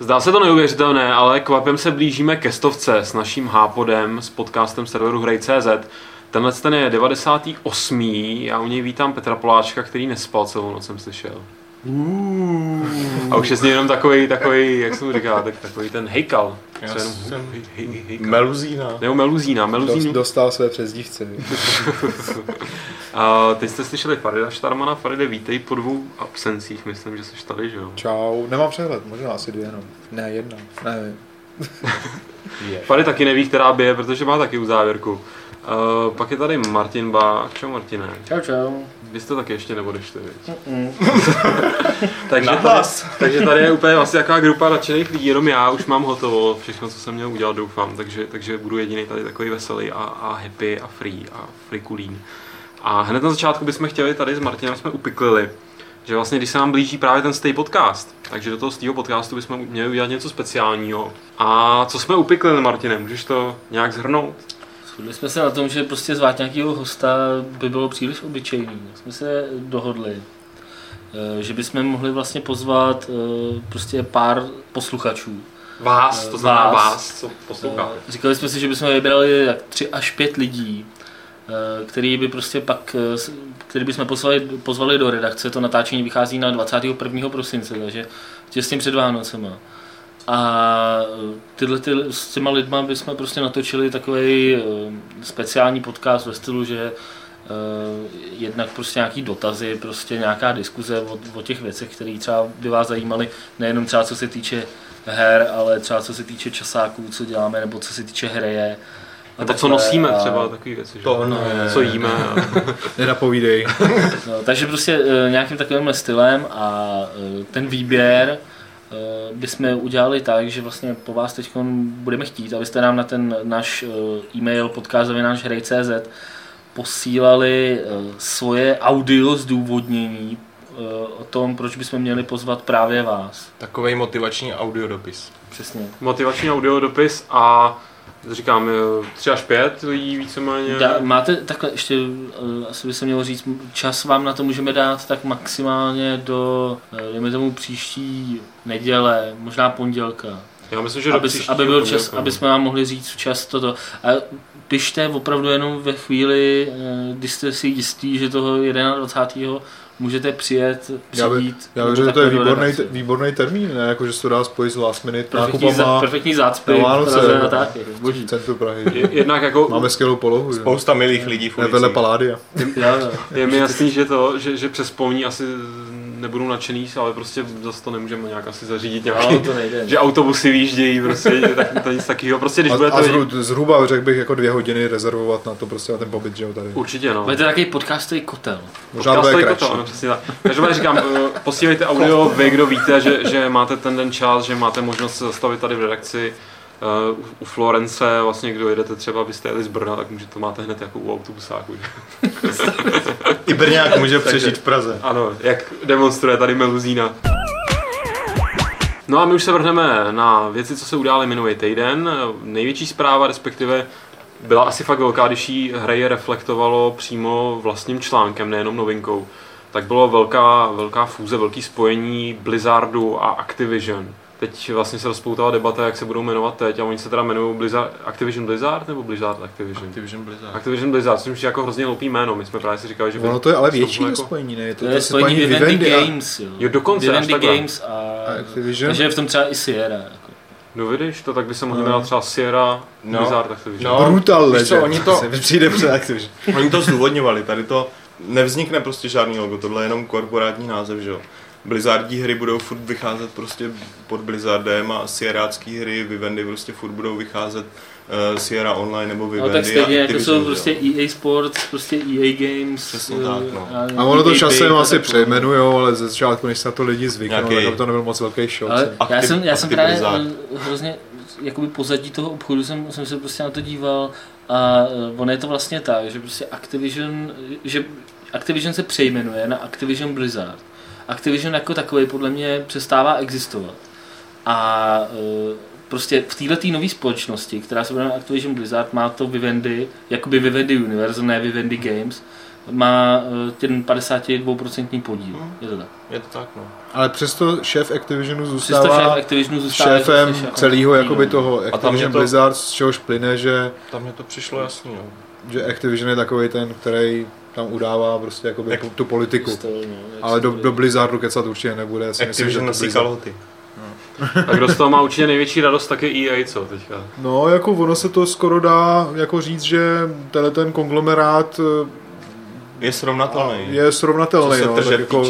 Zdá se to neuvěřitelné, ale kvapem se blížíme ke 100 s naším hápodem, s podcastem serveru Hrej.cz. Tenhle ten je 98. Já u něj vítám Petra Poláčka, který nespal celou noc, jsem slyšel. A už je z něj jenom takový, jak se mu říká, takový ten hejkal. Meluzína. Nebo meluzína. Dostal své přezdívce. A teď jste slyšeli Farida Štarmana. Faride, vítej po 2 absencích, myslím, že jsi tady, že jo? Čau, nemám přehled, možná asi 2 jenom. Ne, 1, nevím. Farid taky neví, která bije, protože má taky uzávěrku. Pak je tady Martin Bák. Čau Martine. Čau. Vy jste taky ještě neodešli, viď? takže tady je úplně vlastně jaká grupa nadšených lidí, jenom já už mám hotovo všechno, co jsem měl udělat, doufám, takže budu jediný tady takový veselý a happy a free kulín. A hned na začátku bychom chtěli tady s Martinem jsme upiklili, že vlastně když se nám blíží právě ten Stay podcast, takže do toho Stayho podcastu bychom měli udělat něco speciálního. A co jsme upiklili, Martine, můžeš to nějak shrnout? Shodli jsme se na tom, že prostě zvát nějakého hosta by bylo příliš obyčejný. Jsme se dohodli, že bychom mohli vlastně pozvat prostě pár posluchačů. Vás, to znamená vás, co posloucháte. Říkali jsme si, že bychom vybrali tak 3 až 5 lidí, který by prostě pak, který bychom pozvali do redakce. To natáčení vychází na 21. prosince, takže těsně před Vánocema. A s těma lidma bychom prostě natočili takový speciální podcast ve stylu, že jednak prostě nějaký dotazy, prostě nějaká diskuze o těch věcech, které třeba by vás zajímaly, nejenom třeba co se týče her, ale třeba co se týče časáků, co děláme, nebo co se týče hreje. Nebo co nosíme třeba, takové věci, že? Co jíme. Nenapovídej. No, takže prostě nějakým takovým stylem a ten výběr bychom udělali tak, že vlastně po vás teď budeme chtít, abyste nám na ten náš e-mail podcast@hrej.cz posílali svoje audio zdůvodnění o tom, proč bychom měli pozvat právě vás. Takovej motivační audiodopis. Přesně. Motivační audiodopis a říkám 3 až 5 lidí víceméně. Máte takhle ještě, asi by se mělo říct, čas vám na to můžeme dát tak maximálně do, dejme tomu příští neděle, možná pondělka. Já myslím, že aby byl čas, aby jsme vám mohli říct včas toto. A pište opravdu jenom ve chvíli, kdy jste si jistí, že toho 21. můžete přijít. Já věřím, že to je výborný termín, ne? Jako, že se to dá spojit s last minute nákupama. Perfektní zácpy na Vánoce, v centru Prahy. Jednak jako máme skvělou polohu. Spousta milých lidí v ulici. Vedle Paládia. Je mi jasný, že přes polní asi nebudou nadšený, ale prostě zase to nemůžeme nějak asi zařídit nějaký, že autobusy výjíždějí, prostě to nic takového. Prostě když budete zhruba řekl bych jako 2 hodiny rezervovat na to prostě na ten pobyt, že jo, tady. Určitě, no. Budete takový podcastový kotel. Možná bude kratší. Přesně tak. Každopádně říkám, posílejte audio, vy, kdo víte, že máte ten čas, že máte možnost se zastavit tady v redakci. U Florence, vlastně kdo jedete třeba, byste jeli z Brna, tak to máte hned jako u autobusáku. I Brňák může přežít v Praze. Ano, jak demonstruje tady Meluzína. No a my už se vrhneme na věci, co se udály minulý týden. Největší zpráva, respektive byla asi fakt velká, když jí hraje reflektovalo přímo vlastním článkem, nejenom novinkou. Tak bylo velká fúze, velký spojení Blizzardu a Activision. Teď vlastně se rozpoutala debata, jak se budou jmenovat teď a oni se teda jmenují Activision Blizzard nebo Blizzard Activision? Activision Blizzard, což je jako hrozně hloupý jméno, my jsme právě si říkali, že... Ono to je ale větší jako spojení, ne? To je spojení Vivendi Games, jo. Jo, dokonce, Vivendi až Games a Activision. Takže je v tom třeba i Sierra. Jako. No vidíš, to tak by se mohli jmenovat třeba Sierra, Blizzard Activision. No, Brutal Legend, oni to přijde před Activision. Oni to zdůvodňovali, tady to nevznikne prostě žádný logo, tohle je jenom korporátní název, že jo. Blizzardí hry budou furt vycházet prostě pod Blizzardem a Sierrácký hry, Vivendi prostě furt budou vycházet Sierra Online nebo Vivendi. No tak stejně, jako jsou prostě EA Sports, prostě EA Games. Přesně tak, no. A ono to časem asi přejmenujou, ale ze začátku, než se na to lidi zvyknou, tak to nebyl moc velký šok. Já jsem právě hrozně, jakoby pozadí toho obchodu jsem se prostě na to díval a ono je to vlastně tak, že prostě Activision se přejmenuje na Activision Blizzard. Activision jako takový podle mě přestává existovat. A prostě v této nové společnosti, která se jmenuje Activision Blizzard, má to Vivendi, jakoby Vivendi Universe, ne Vivendi Games, má ten 52% podíl. Je to tak. Je to tak, no. Ale přesto šéf Activisionu zůstává šéfem celého jakoby toho Activision Blizzard, z čehož plyne, že tam mě to přišlo jasný, no. Že Activision je takový ten, který tam udává prostě jakoby tu politiku. Ale do Blizzardu kecat určitě nebude. Activision nosí kalhoty. A kdo z toho má určitě největší radost, tak je EA, co teďka? No, jako ono se to skoro dá jako říct, že ten konglomerát je srovnatelný. Je srovnatelný, no, tak jako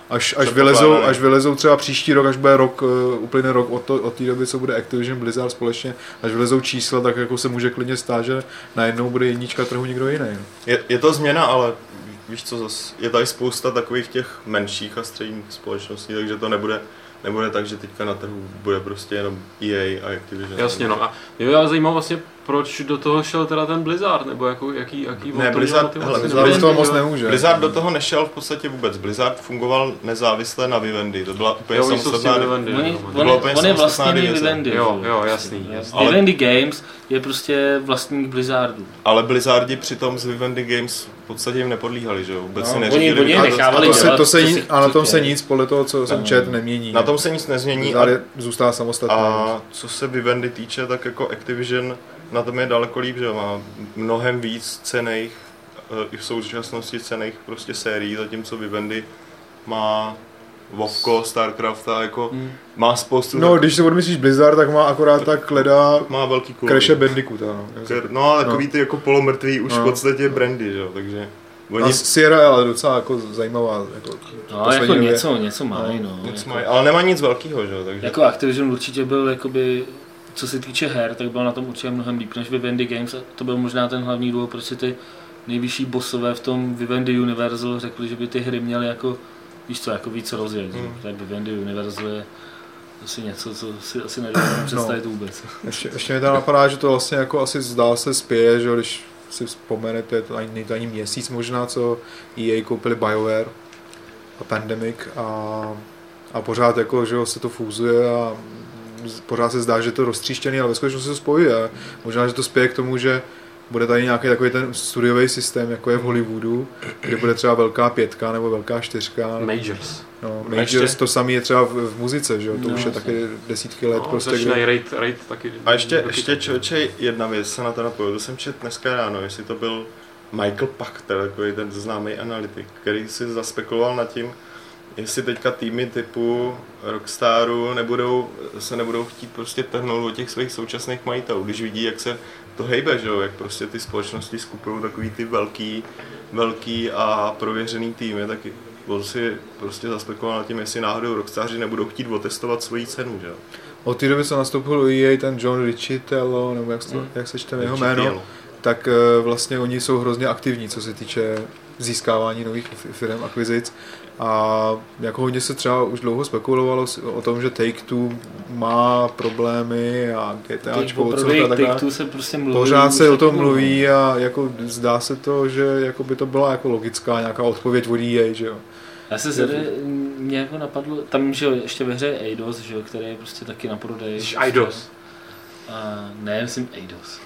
až vylezou třeba příští rok, až bude rok, uplyne rok od té doby, co bude Activision Blizzard společně, až vylezou čísla, tak jako se může klidně stát, že najednou bude jednička trhu někdo jiný. Je to změna, ale víš co, je tady spousta takových těch menších a středních společností, takže to nebude tak, že teďka na trhu bude prostě jenom EA a Activision. Jasně, no a mě by zajímalo vlastně, proč do toho šel teda ten Blizzard, nebo jako, jaký ne, Blizzard do toho moc nemůže. Blizzard do toho nešel v podstatě vůbec. Blizzard fungoval nezávisle na Vivendi, to byla úplně samostatná on je vlastní Vivendi. Jo, jasný. Vivendi Games je prostě vlastník Blizzardu. Ale Blizzardi přitom z Vivendi Games v podstatě jim nepodlíhali, že jo? Vůbec si neřídili. Oni nechávali a na tom se nic, podle toho, co jsem četl, nemění. Na tom se nic nezmění. Zůstává samostatný. A co se Vivendi týče, tak jako Activision na tom je daleko líp, že má mnohem víc cenných, i v současnosti cenných prostě sérií, zatímco Vivendi má Vovko, Starcraft a jako má spoustu... No, když se odmyslíš Blizzard, tak má akorát tak leda má velký kůl. Crashe Bandicoota. No, ale takový ty jako polomrtvý už v podstatě brandy, že jo, takže... A Sierra je ale docela jako zajímavá. Jako něco mají, no. Něco mají, ale nemá nic velkého, že jo, takže... Jako Activision určitě byl jakoby... Co se týče her, tak byl na tom určitě mnohem líp než Vivendi Games a to byl možná ten hlavní důvod, proč si ty nejvyšší bossové v tom Vivendi Universal řekli, že by ty hry měly jako, víš co, jako víc rozjet. Tak Vivendi Universal je asi něco, co si asi nedokážeme představit vůbec. Ještě mi tam napadá, že to vlastně jako asi zdá se spěje, že když si vzpomenete, to ani měsíc možná, co EA koupili BioWare a Pandemic a pořád jako, že se to fúzuje a pořád se zdá, že to je roztříštěný, ale ve skutečnosti se to spojuje. Možná, že to spěje k tomu, že bude tady nějaký takový ten studiový systém, jako je v Hollywoodu, kde bude třeba velká 5 nebo velká 4. Majors. No, Majors, to samé je třeba v muzice, že jo? To už je taky desítky let. No, prostě, rate taky. A ještě člověče, jedna věc se na to napojil, to jsem četl dneska ráno, jestli to byl Michael Pachter, takový ten známý analytik, který si zaspekuloval nad tím, jestli teďka týmy typu Rockstaru se nebudou chtít prostě trhnout od těch svých současných majitelů, když vidí, jak se to hejbe, že jo, jak prostě ty společnosti skupují takový ty velký a prověřený týmy, tak on si prostě zaspekuloval nad tím, jestli náhodou Rockstaři nebudou chtít otestovat svoji cenu, že jo. Od té doby, co nastoupil u EA ten John Riccitello, nebo jak se čte jeho jméno, tak vlastně oni jsou hrozně aktivní, co se týče získávání nových firm, akvizic. A jako hodně se třeba už dlouho spekulovalo o tom, že Take-Two má problémy a GTAčko odsouhra tak dále. Se prostě mluví, pořád se o tom mluví a jako zdá se to, že jako by to byla jako logická nějaká odpověď od EA, že jo. Já se zde mě jako napadlo, tam že ještě ve hře Eidos, že jo, který je prostě taky na prodej. Eidos. Ne, myslím Eidos.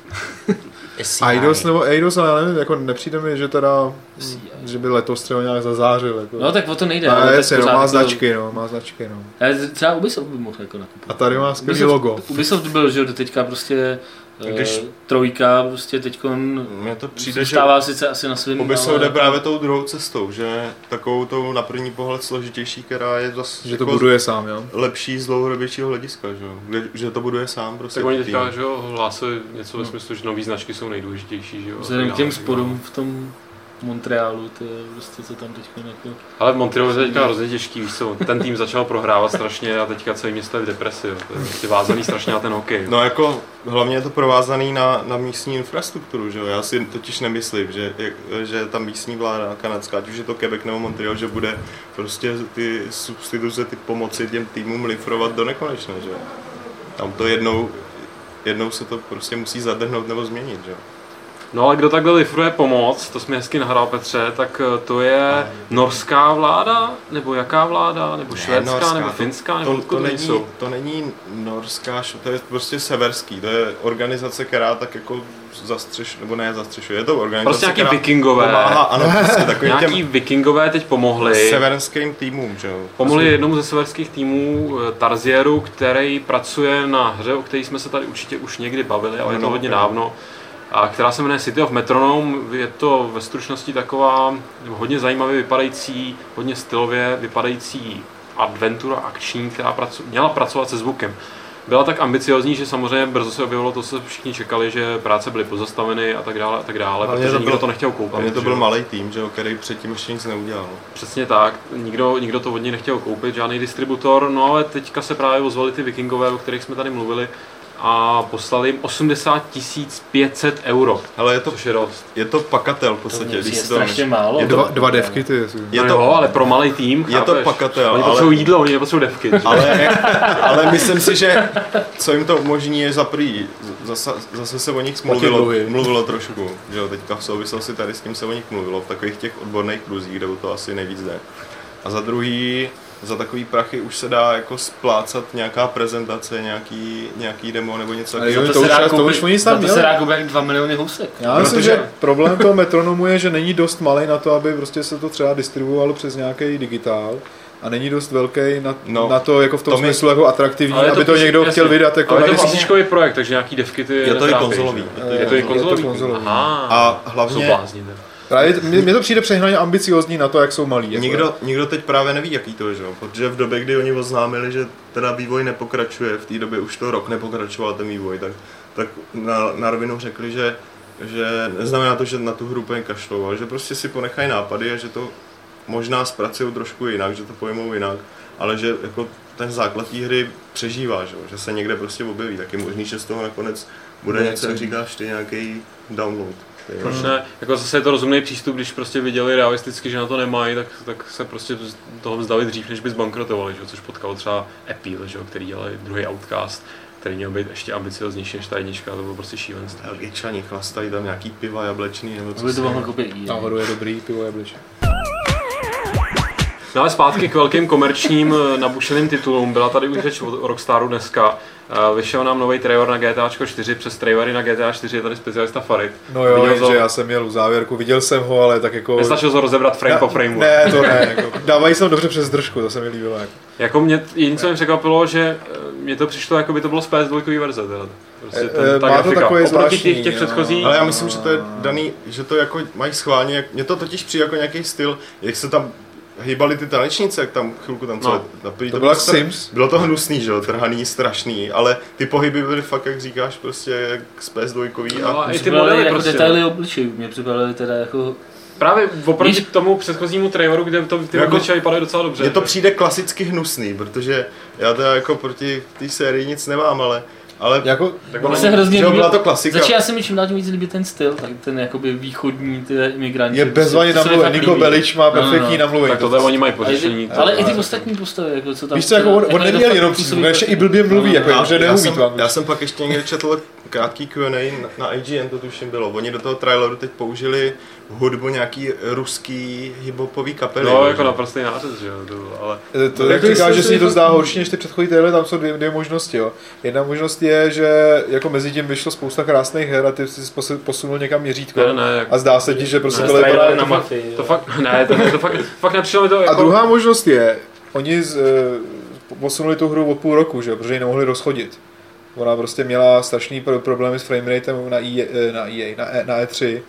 Eidos nebo Eidos, ale nevím, jako nepřijde mi, že teda, že by letos třeba nějak zazářil. Jako. No tak o to nejde. Má značky, no. Třeba Ubisoft by mohl jako nakupovat. A tady má skvělý logo. Ubisoft byl, že teďka prostě trojka, prostě teďkon zůstává sice asi na svým. Ubisoft jde právě tou druhou cestou, že takovou tou na první pohled složitější, která je zase že to buduje sám, jo? Lepší z dlouhodobějšího hlediska, že to buduje sám. Prostě tak oni teďka, že jo, hlásili něco ve smyslu, že nový značky jsou nejdůležitější, že jo. Vzhledem k těm sporům v tom Montrealu, to je prostě co tam teďka jako... Ale v Montrealu je teďka hrozně těžký, víš co, ten tým začal prohrávat strašně a teďka celé město je v depresi, jo. To je prostě vázaný strašně na ten hokej. No jako hlavně je to provázaný na místní infrastrukturu, že jo, já si totiž nemyslím, že ta místní vláda kanadská, ať už je to Quebec nebo Montreal, že bude prostě ty substituce, ty pomoci těm týmům lifrovat do nekonečna, že jo. Tam to jednou se to prostě musí zadrhnout nebo změnit, že jo. No ale kdo takhle lifruje pomoc, to jsi mi hezky nahrál, Petře, tak to je norská vláda, nebo jaká vláda, nebo švédská, norská, nebo finská, nebo odkud oni jsou? To není norská, to je prostě severský, to je organizace, která tak jako nebo ne zastřešuje, je to organizace, prostě nějaký vikingové, pomáhá, ano, prostě takovým nějaký vikingové teď pomohli severským týmům, že jo? Pomohli jednomu ze severských týmů Tarzieru, který pracuje na hře, o které jsme se tady určitě už někdy bavili, ale je to hodně dávno, a která se jmenuje City of Metronome. Je to ve stručnosti taková hodně zajímavě vypadající, hodně stylově vypadající adventura akční, která měla pracovat se zvukem. Byla tak ambiciozní, že samozřejmě brzo se objevilo to, co všichni čekali, že práce byly pozastaveny a tak dále, protože nikdo to nechtěl koupit. Ale to byl malý tým, že jo, který předtím ještě nic neudělal. Přesně tak, nikdo to hodně nechtěl koupit, žádný distributor, no ale teďka se právě ozvali ty vikingové, o kterých jsme tady mluvili, a poslali jim 80 500 euro. Ale což je dost. Je to pakatel v podstatě. To je strašně málo. Je dva devky ty. Je to, ale pro malý tým, je to pakatel. Oni potřebují jídlo, oni nepotřebují devky. Ale myslím si, že co jim to umožní je za prvý. Zase se o nich mluvilo trošku. Že jo, teďka v souvislosti tady s tím se o nich mluvilo v takových těch odborných kruzích, kde to asi nejvíc jde. A za druhý, za takový prachy už se dá jako splácat nějaká prezentace, nějaký demo nebo něco takového. To už oni snad měli. To se dá koupit 2 miliony housek. Já myslím, že problém toho Metronomu je, že není dost malý na to, aby prostě se to třeba distribuovalo přes nějaký digitál. A není dost velký na to jako v tom smyslu jako atraktivní, aby to někdo chtěl vydat. Jako ale je to písničkový projekt, takže nějaký devky ty je to i konzolový. Je to i konzolový. A hlavně mně to přijde přehnaně ambiciozní na to, jak jsou malí. Jako nikdo teď právě neví, jaký to je, že? Protože v době, kdy oni oznámili, že teda vývoj nepokračuje, v té době už to rok nepokračoval ten vývoj, tak na rovinu řekli, že neznamená to, že na tu hru úplně kašlou, ale že prostě si ponechají nápady a že to možná zpracují trošku jinak, že to pojmou jinak, ale že jako ten základ té hry přežívá, že se někde prostě objeví, tak je možný, že z toho nakonec bude něco, jak říkáš ty, nějaký download. Proč ne? Jako zase je to rozumný přístup, když prostě viděli realisticky, že na to nemají, tak se prostě toho vzdali dřív, než by zbankrotovali, že? Což potkalo třeba Apple, že? Který dělali druhý Outcast, který měl být ještě ambicioznější než ta jednička, to bylo prostě šílenství. Belgičani chlastají tam nějaký piva jablečný nebo co. Aby to mohlo koupit. Nahoru je dobrý pivo jablečný. No ale zpátky k velkým komerčním nabušeným titulům. Byla tady už řeč o Rockstaru dneska. Vyšel nám nový trailer na GTA 4, přes trailery na GTA 4 je tady specialista Farid. No jo, že já jsem měl u závěrku, viděl jsem ho, ale tak jako... Nestačil to rozebrat frame po frameu. Ne, to ne, jako, dávají se dobře přes držku, to se mi líbilo. Jako mě jediné, co mi překvapilo, že mě to přišlo, jako by to bylo z PS2 verze. Teda. Prostě ta má to takový zvláštní, těch předchozích. Ale já myslím, že to je daný, že to jako mají schválně, mě to totiž přijde jako nějaký styl, jak se tam hýbali ty tanečnice, jak tam chvilku tam celé to bylo Sims. Bylo to hnusný, že jo, trhaný, strašný, ale ty pohyby byly fakt, jak říkáš, prostě jak z PS2. A i ty modely jako prostě. Detaily obličejů, mě připadly teda jako... Právě oproti tomu předchozímu traileru, kde ty jako, obličeje vypadají docela dobře. Mně to přijde klasicky hnusný, protože já teda jako proti té sérii nic nemám, ale jako, tak se hrozně byla to klasika. Začíná se mi čím dál tím víc líbit ten styl, tak ten jakoby východní, ty imigranti. Je bezvaně namluvený, Niko Bellic má perfektní namluvení. Tak tohle oni mají pořešení. Ale i ty ostatní postavy, jako co tam... Víš co, jako on neměl jenom přístup, ještě i blbě mluví, jako že neumí to. Já jsem pak ještě někde četl krátký Q&A na IGN, to tuším bylo. Oni do toho traileru teď použili hudbu nějaký ruský hiphopový kapely. No, jako naprostý nářez, že jo, ale... To jak říkáš, že se to zdá horší než ty předchozí trailery, tam jsou dvě možnosti, jo. Jedna možnost je, že jako mezi tím vyšlo spousta krásných her a ty jsi posunul někam měřítko. A zdá se ti, že prostě to vypadá na mafii. To fakt nepřišlo mi to jako... A druhá možnost je, oni posunuli tu hru o půl roku, že jo, protože ji nemohli rozchodit. Ona prostě měla strašný problémy s frameratem na E3.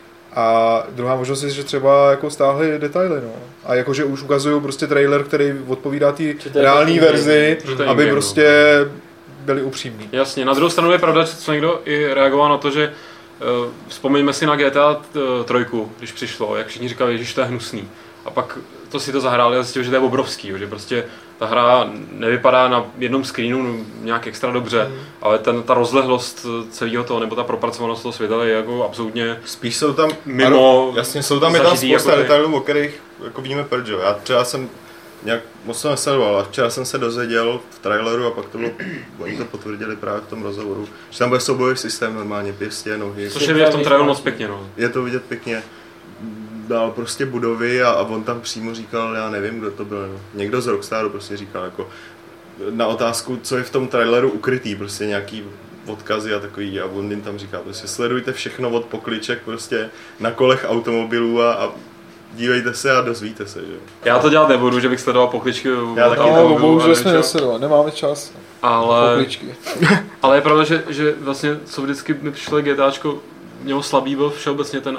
A druhá možnost je, že třeba jako stáhli detaily, no. A jakože už ukazují prostě trailer, který odpovídá té reální verzi, aby prostě byli upřímní. Jasně, na druhou stranu je pravda, že někdo i reagoval na to, že vzpomeňme si na GTA 3, když přišlo, jak všichni říkali, že to je hnusný. A pak to si to zahráli a zjistili, že to je obrovský, že prostě ta hra nevypadá na jednom screenu nějak extra dobře, ale ta rozlehlost celého toho, nebo ta propracovanost toho světa je jako absolutně spíš jsou tam mimo. Jasně, jsou tam spousta detailů, o kterých jako víme proč, jo. Já třeba jsem nějak moc to nesledoval a včera jsem se dozvěděl v traileru a pak to bylo, oni to potvrdili právě v tom rozhovoru, že tam bude soubojový systém normálně, pěstě, nohy. Což je vidět v tom traileru moc pěkně, no. Je to vidět pěkně. Dal prostě budovy a on tam přímo říkal, já nevím, kdo to byl, no. Někdo z Rockstaru prostě říkal jako na otázku, co je v tom traileru ukrytý, prostě nějaký odkazy a takový a on jim tam říká, prostě sledujte všechno od pokliček prostě na kolech automobilů a dívejte se a dozvíte se, že? Já to dělat nebudu, že bych sledoval pokličky. Já taky No, bohužel jsme nesledovali, nemáme čas. Ale, Pokličky. ale je pravda, že vlastně co vždycky mi přišlo GTAčko, mělo slabý byl všeobecně ten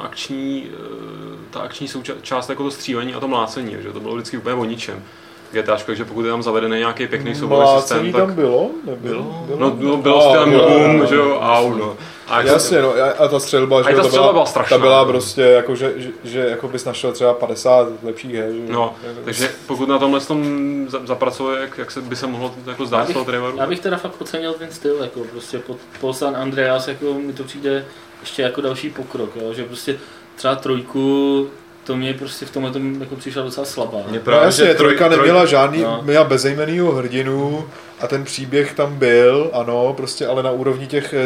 ta akční součást jako to střílení a to mlácení, že to bylo vždycky úplně o ničem. GTAčko, takže pokud je tam zavedený nějaký pěkný soubojový systém, tak... tam bylo? Nebylo? No, bylo stylem boom, že jo, au, no. A Jasně, no, a ta střelba, že ta střelba byla strašná. Ta byla prostě jako, že jako bys našel třeba 50 lepších her, že? No, takže pokud na tomhle tom zapracuje, jak se by se mohlo jako zdát z toho traileru. Já bych teda fakt ocenil ten styl, jako prostě po San Andreas, jako mi to přijde ještě jako další pokrok, jo, že prostě třeba trojku, to mě prostě v tomhle jako přišla docela slabá. No jasně, trojka neměla žádný, měla bezejmenýho hrdinu a ten příběh tam byl, ano, prostě ale na úrovni těch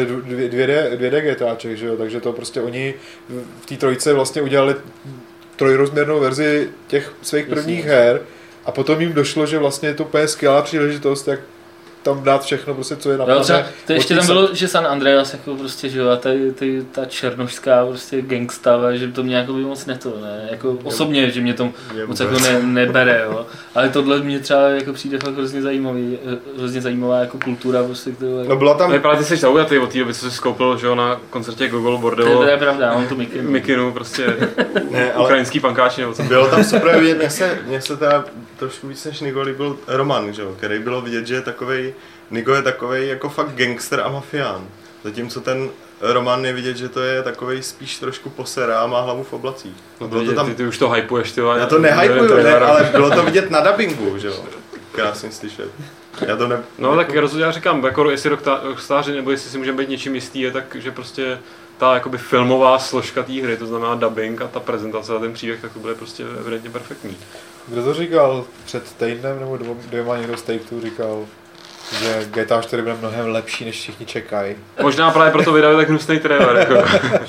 2D GTAček, že jo, takže to prostě oni v té trojce vlastně udělali trojrozměrnou verzi těch svých prvních her a potom jim došlo, že vlastně je to úplně skvělá příležitost, jak tam dát všechno, prostě, co je na plně. To ještě tam bylo, že San Andreas jako prostě, že jo, a ta černošská prostě gangsta, že to mě jako by moc ne, jako osobně, že mě to moc jako nebere, jo. Ale tohle mě třeba jako přijde fakt hrozně zajímavá jako kultura, prostě, kterou... No byla tam... Právě ty jsi zaujatý od té doby, co jsi skoupil, že jo, na koncertě Gogol Bordello. To je pravda, mám tu Mikinu, prostě ne, ale ukrajinský pankáči nebo co. bylo tam super vidět, mně se teda trošku víc než Nigo líbil Roman, že jo, který bylo vidět, že je takovej, Nigo je takovej jako fakt gangster a mafián. Zatímco ten Roman je vidět, že to je takovej spíš trošku poserá a má hlavu v oblacích. No bylo to tam... ty už to hypuješ, ty. Já to nehypuju, ne, ale bylo to vidět na dabingu, že jo. Krásně slyšet. Já to ne... No tak rozhodně já říkám, jako jestli Rockstáři nebo jestli si můžeme být něčím jistý, je tak, že prostě ta jakoby filmová složka té hry, to znamená dubbing a ta prezentace a ten příběh, tak to bude prostě evidentně perfektní. Kdo to říkal před týdnem nebo dvěma někdo z Take-Two říkal, že GTA 4 bude mnohem lepší, než všichni čekají. Možná právě proto vydali tak hnusný trailer, jako.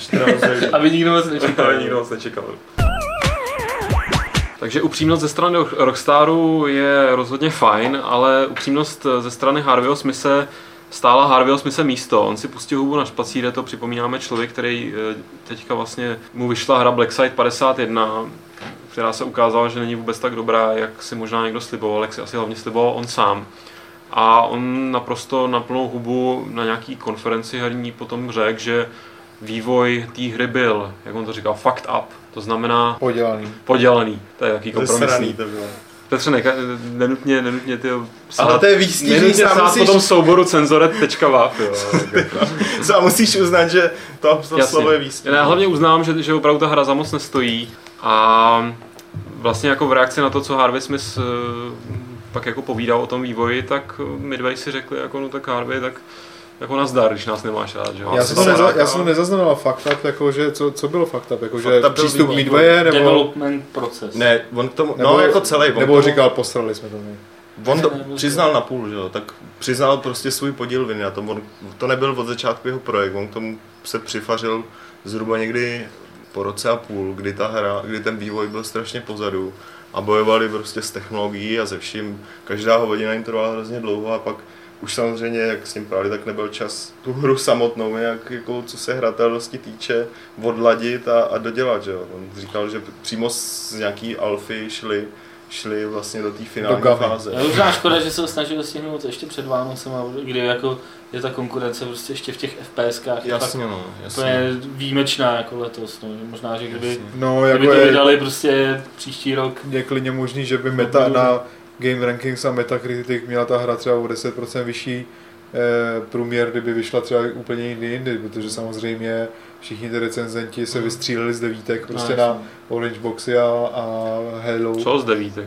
Aby nikdo moc nečekal. Takže upřímnost ze strany Rockstaru je rozhodně fajn, ale upřímnost ze strany Harveyho Smithe stála Harveyho Smithe místo. On si pustil hubu na špacíre, to připomínáme člověk, který teďka vlastně mu vyšla hra Blackside 51, která se ukázala, že není vůbec tak dobrá, jak si možná někdo sliboval, jak si asi hlavně sliboval on sám. A on naprosto na plnou hubu na nějaký konferenci herní potom řekl, že vývoj té hry byl, jak on to říkal, fucked up. To znamená... Podělaný. To je jaký kompromisní. Petře, nenutně ty... Ale to je výstižný, sám musíš... po tom souboru cenzoret.wav, jo. Sám musíš uznat, že to slovo je výstižný. Já hlavně uznám, že opravdu ta hra za moc nestojí a vlastně jako v reakci na to, co Harvey Smith pak jako povídal o tom vývoji, tak Midway si řekli, jako no tak Harvey, tak jako nazdar, když nás nemáš rád, že jo. Já jsem nezaznamenal fakt up, jako, že co bylo fakt up, jako, že přístup Midwaye nebo... Development proces. Ne, on k tomu, no jako celý. Nebo říkal, posrali jsme to my. On to přiznal na půl, že jo, tak přiznal prostě svůj podíl viny na tom, to nebyl od začátku jeho projekt, on k tomu se přifařil zhruba někdy po roce a půl, kdy ten vývoj byl strašně pozadu a bojovali prostě s technologií a ze vším, každá hodina jim trvala hrozně dlouho a pak už samozřejmě, jak s tím právě, tak nebyl čas tu hru samotnou, jak, jako, co se hratelnosti týče, odladit a dodělat, že jo. On říkal, že přímo z nějaký alfy šli vlastně do té finální fáze. Je možná škoda, že se snažili stihnout ještě před Vánocem, kdy jako je ta konkurence prostě ještě v těch FPSkách. Jasně, no. To je výjimečná jako letos, no. Možná, že kdyby jako to vydali prostě příští rok. Je klidně možný, že by meta na Game Rankings a Metacritic měla ta hra třeba o 10% vyšší průměr, kdyby vyšla třeba úplně jindy, protože samozřejmě všichni ty recenzenti se vystříleli z devítek prostě na Orange Boxy a Halo. Co z devítek?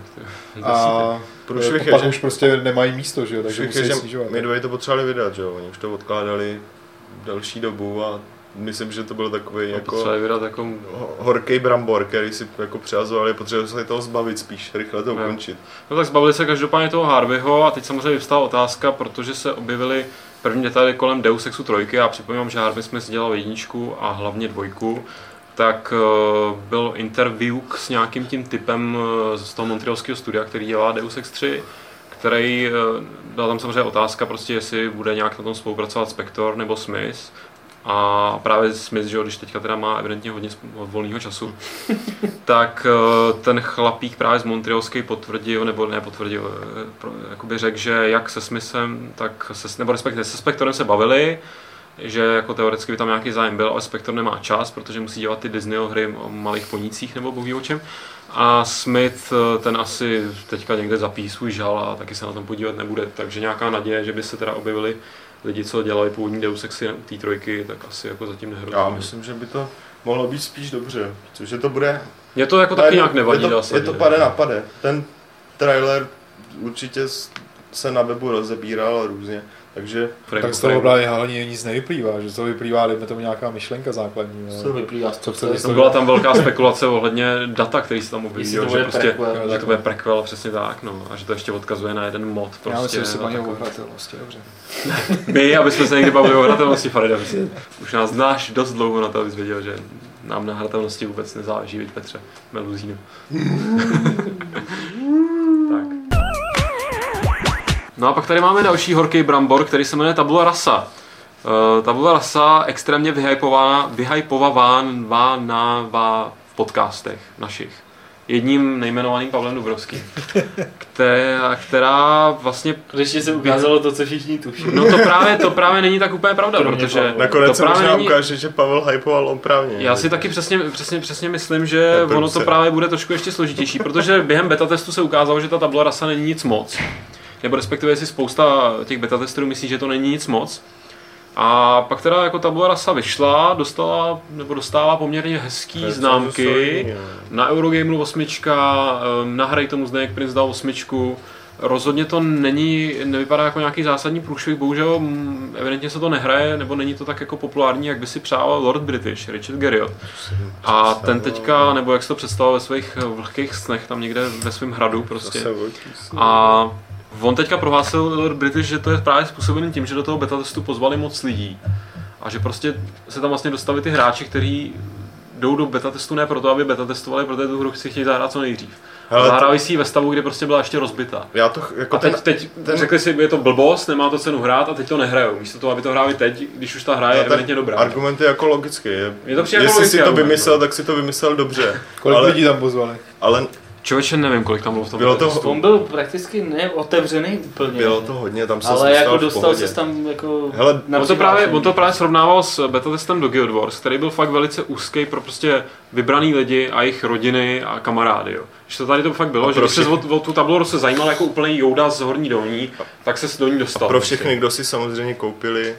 A pak už prostě nemají místo, že jo, takže musí snižovat. Midway to potřebovali vydat, že jo, oni už to odkládali delší dobu a myslím, že to byl takový jako vydat jako horký brambor, který si jako přehazovali, potřebovali se toho zbavit spíš, rychle to ukončit. No tak zbavili se každopádně toho Harveyho a teď samozřejmě vyvstala otázka, protože se objevily první detaily kolem Deus Exu 3 a připomínám, že Harvey Smith dělal 1 a hlavně 2, tak byl interview s nějakým tím typem z toho montrealského studia, který dělá Deus Ex 3, který byla tam samozřejmě otázka, prostě jestli bude nějak na tom spolupracovat Spector nebo Smith. A právě Smith, že když teďka teda má evidentně hodně volného času, tak ten chlapík právě z Montrealský potvrdil, nebo nepotvrdil, jakoby řekl, že jak se Smithem, tak nebo respektive se Spectorem se bavili, že jako teoreticky by tam nějaký zájem byl, ale Spector nemá čas, protože musí dělat ty Disneyho hry o malých ponících nebo bohu o čem. A Smith ten asi teďka někde zapíjí svůj žal a taky se na tom podívat nebude, takže nějaká naděje, že by se teda objevili lidi, co dělali původní Deus Exy u té 3, tak asi jako zatím nehrozí. Já myslím, že by to mohlo být spíš dobře, cože to bude... Mě to jako taky nějak nevadí. Je to pade na pade. Ten trailer určitě se na webu rozebíral různě, takže... Tak z toho právě hlavně nic nevyplývá, že z toho vyplývá, dejme tomu nějaká myšlenka základní. Co to vyplývá? Byla tam velká spekulace ohledně data, který se tam objeví, že to bude prequel, přesně tak, no, a že to ještě odkazuje na jeden mod. Prostě, já myslím, že se baví o hratelnosti, dobře. My, aby jsme se někdy bavili o hratelnosti, Farida, už nás znáš dost dlouho na to, abys věděl, že nám na hratelnosti vůbec nezáleží, viď Petře, Meluzínu. Tak. No a pak tady máme další horký brambor, který se jmenuje Tabula Rasa. Tabula Rasa extrémně vyhypovávána v podcastech našich. Jedním nejmenovaným Pavlem Dubrovským. Která vlastně... Ještě se ukázalo to, co všichni tuší. No to právě není tak úplně pravda, protože... Nakonec se možná ukáže, že Pavel hypoval oprávně. Já si taky přesně myslím, že ono to právě bude trošku ještě složitější, protože během beta testu se ukázalo, že ta Tabula Rasa není nic moc. Nebo respektive si spousta těch beta testerů myslí, že to není nic moc. A pak teda jako Tabula Rasa vyšla, dostává poměrně hezký známky. Na Eurogameu 8, na Hraj tomu Zdeněk Princ dal 8. Rozhodně to nevypadá jako nějaký zásadní průšvih, bohužel evidentně se to nehraje, nebo není to tak jako populární, jak by si přál Lord British, Richard Garriott. A ten teďka, nebo jak se to představoval ve svých vlhkých snech, tam někde ve svém hradu prostě. A on teďka prohlásil Lord British, že to je právě způsobený tím, že do toho beta testu pozvali moc lidí. A že prostě se tam vlastně dostali ty hráči, kteří jdou do beta testu ne proto, aby beta testovali, protože tu hru si chtějí zahrát co nejdřív. Zahrávají si ji ve stavu, kdy prostě byla ještě rozbitá. Jako a teď řekli si, je to blbost, nemá to cenu hrát a teď to nehrajou. Místo toho, aby to hráli teď, když už ta hra je evidentně dobrá. Argument je jako logický. Jestli si to vymyslel, tak si to vymyslel dobře. Kolik lidí tam pozvali? Ale člověče, nevím, kolik tam bylo v tom. On byl prakticky neotevřený úplně. Bylo to hodně, tam se ale jako dostal se tam jako... Hele, on to právě srovnával s beta testem do Guild Wars, který byl fakt velice úzký pro prostě vybraný lidi a jejich rodiny a kamarády. Jo. Že to tady to fakt bylo, že když se o tu Tabulu se zajímal jako úplný Jouda z Horní Dolní, tak se do ní dostal. A pro všechny, kdo si samozřejmě koupili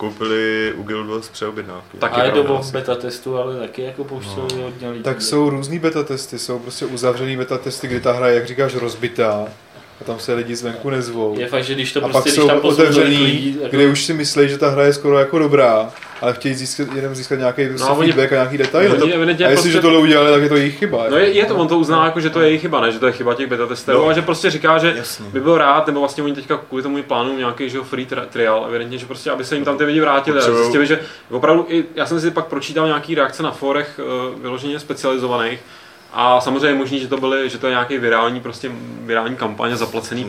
u Guild Wars přeobjednávky. A je dobou beta testu, ale taky jako pouštěli hodně lidí. Tak jsou různý beta testy, jsou prostě uzavřený beta testy, kdy ta hra je, jak říkáš, rozbitá. A tam se lidi zvenku nezvou. Je fakt, že když to a prostě, pak jsou otevřený, lidí, jako... kde už si myslí, že ta hra je skoro jako dobrá, ale chtějí jenom získat nějaký feedback a nějaký detaily. A jestliže tohle udělali, tak je to jejich chyba. No je to, on to uzná jako, že to je jejich chyba, ne, že to je chyba těch beta testerů, ale že prostě říká, že by byl rád, nebo vlastně oni teďka kvůli tomu plánují nějaký free trial, evidentně, že prostě, aby se jim tam ty lidi vrátili. A zjistili, že opravdu, já jsem si pak pročítal nějaký reakce na forech vyloženě specializovaných. A samozřejmě je možný, že to je nějaký virální kampaně zaplacený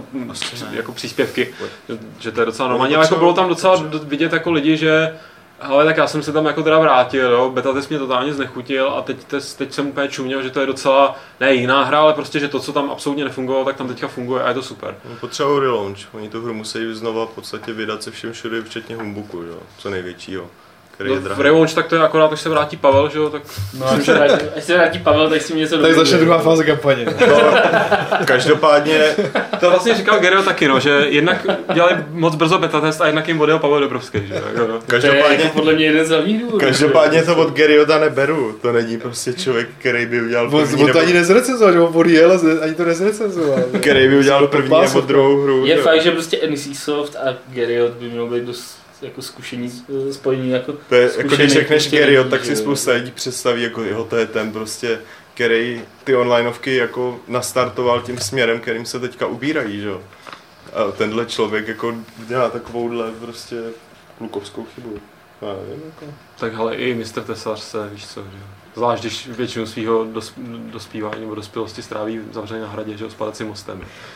jako příspěvky, že to je docela normální, ale jako bylo tam docela vidět jako lidi, že hele, tak já jsem se tam jako teda vrátil, jo, beta test mě totálně znechutil a teď jsem úplně čuměl, že to je docela, ne jiná hra, ale prostě, že to, co tam absolutně nefungovalo, tak tam teďka funguje a je to super. Potřebují relaunch, oni tu hru musí znova v podstatě vydat se všem všude, včetně humbuku, jo, co největšího. V relaunch tak to je akorát, až se vrátí Pavel, že jo, tak... No, až se vrátí Pavel, tak si mě se tak začne druhá fáze kampaně. Každopádně... To vlastně říkal Garriott taky, no, že jednak dělali moc brzo beta test a jednak jim odjel Pavel Dobrovský, že jo. Každopádně, to je podle mě jeden z hlavních důvodů. Každopádně to od Garriotta neberu, to není prostě člověk, který by udělal první... On to ani nezrecenzoval, že on odjel a ani to nezrecenzoval. Který by udělal první nebo druhou hru. Je fakt, že prostě NC Soft a Garriott by mělo být dost jako zkušení, spojení jako... To je, jako když řekneš prostě Gary, lidí, tak si že- spousta lidí představí, jako jo, to je ten prostě, který ty onlineovky jako nastartoval tím směrem, kterým se teďka ubírají, že jo. A tenhle člověk jako dělá takovouhle prostě klukovskou chybu. Já nevím, jako. Tak hele, i Mr. Tesař se, víš co, že jo. Zvlášť, když většinu svého dospívání nebo dospělosti stráví zavřený na hradě, že jo, s padacím mostem.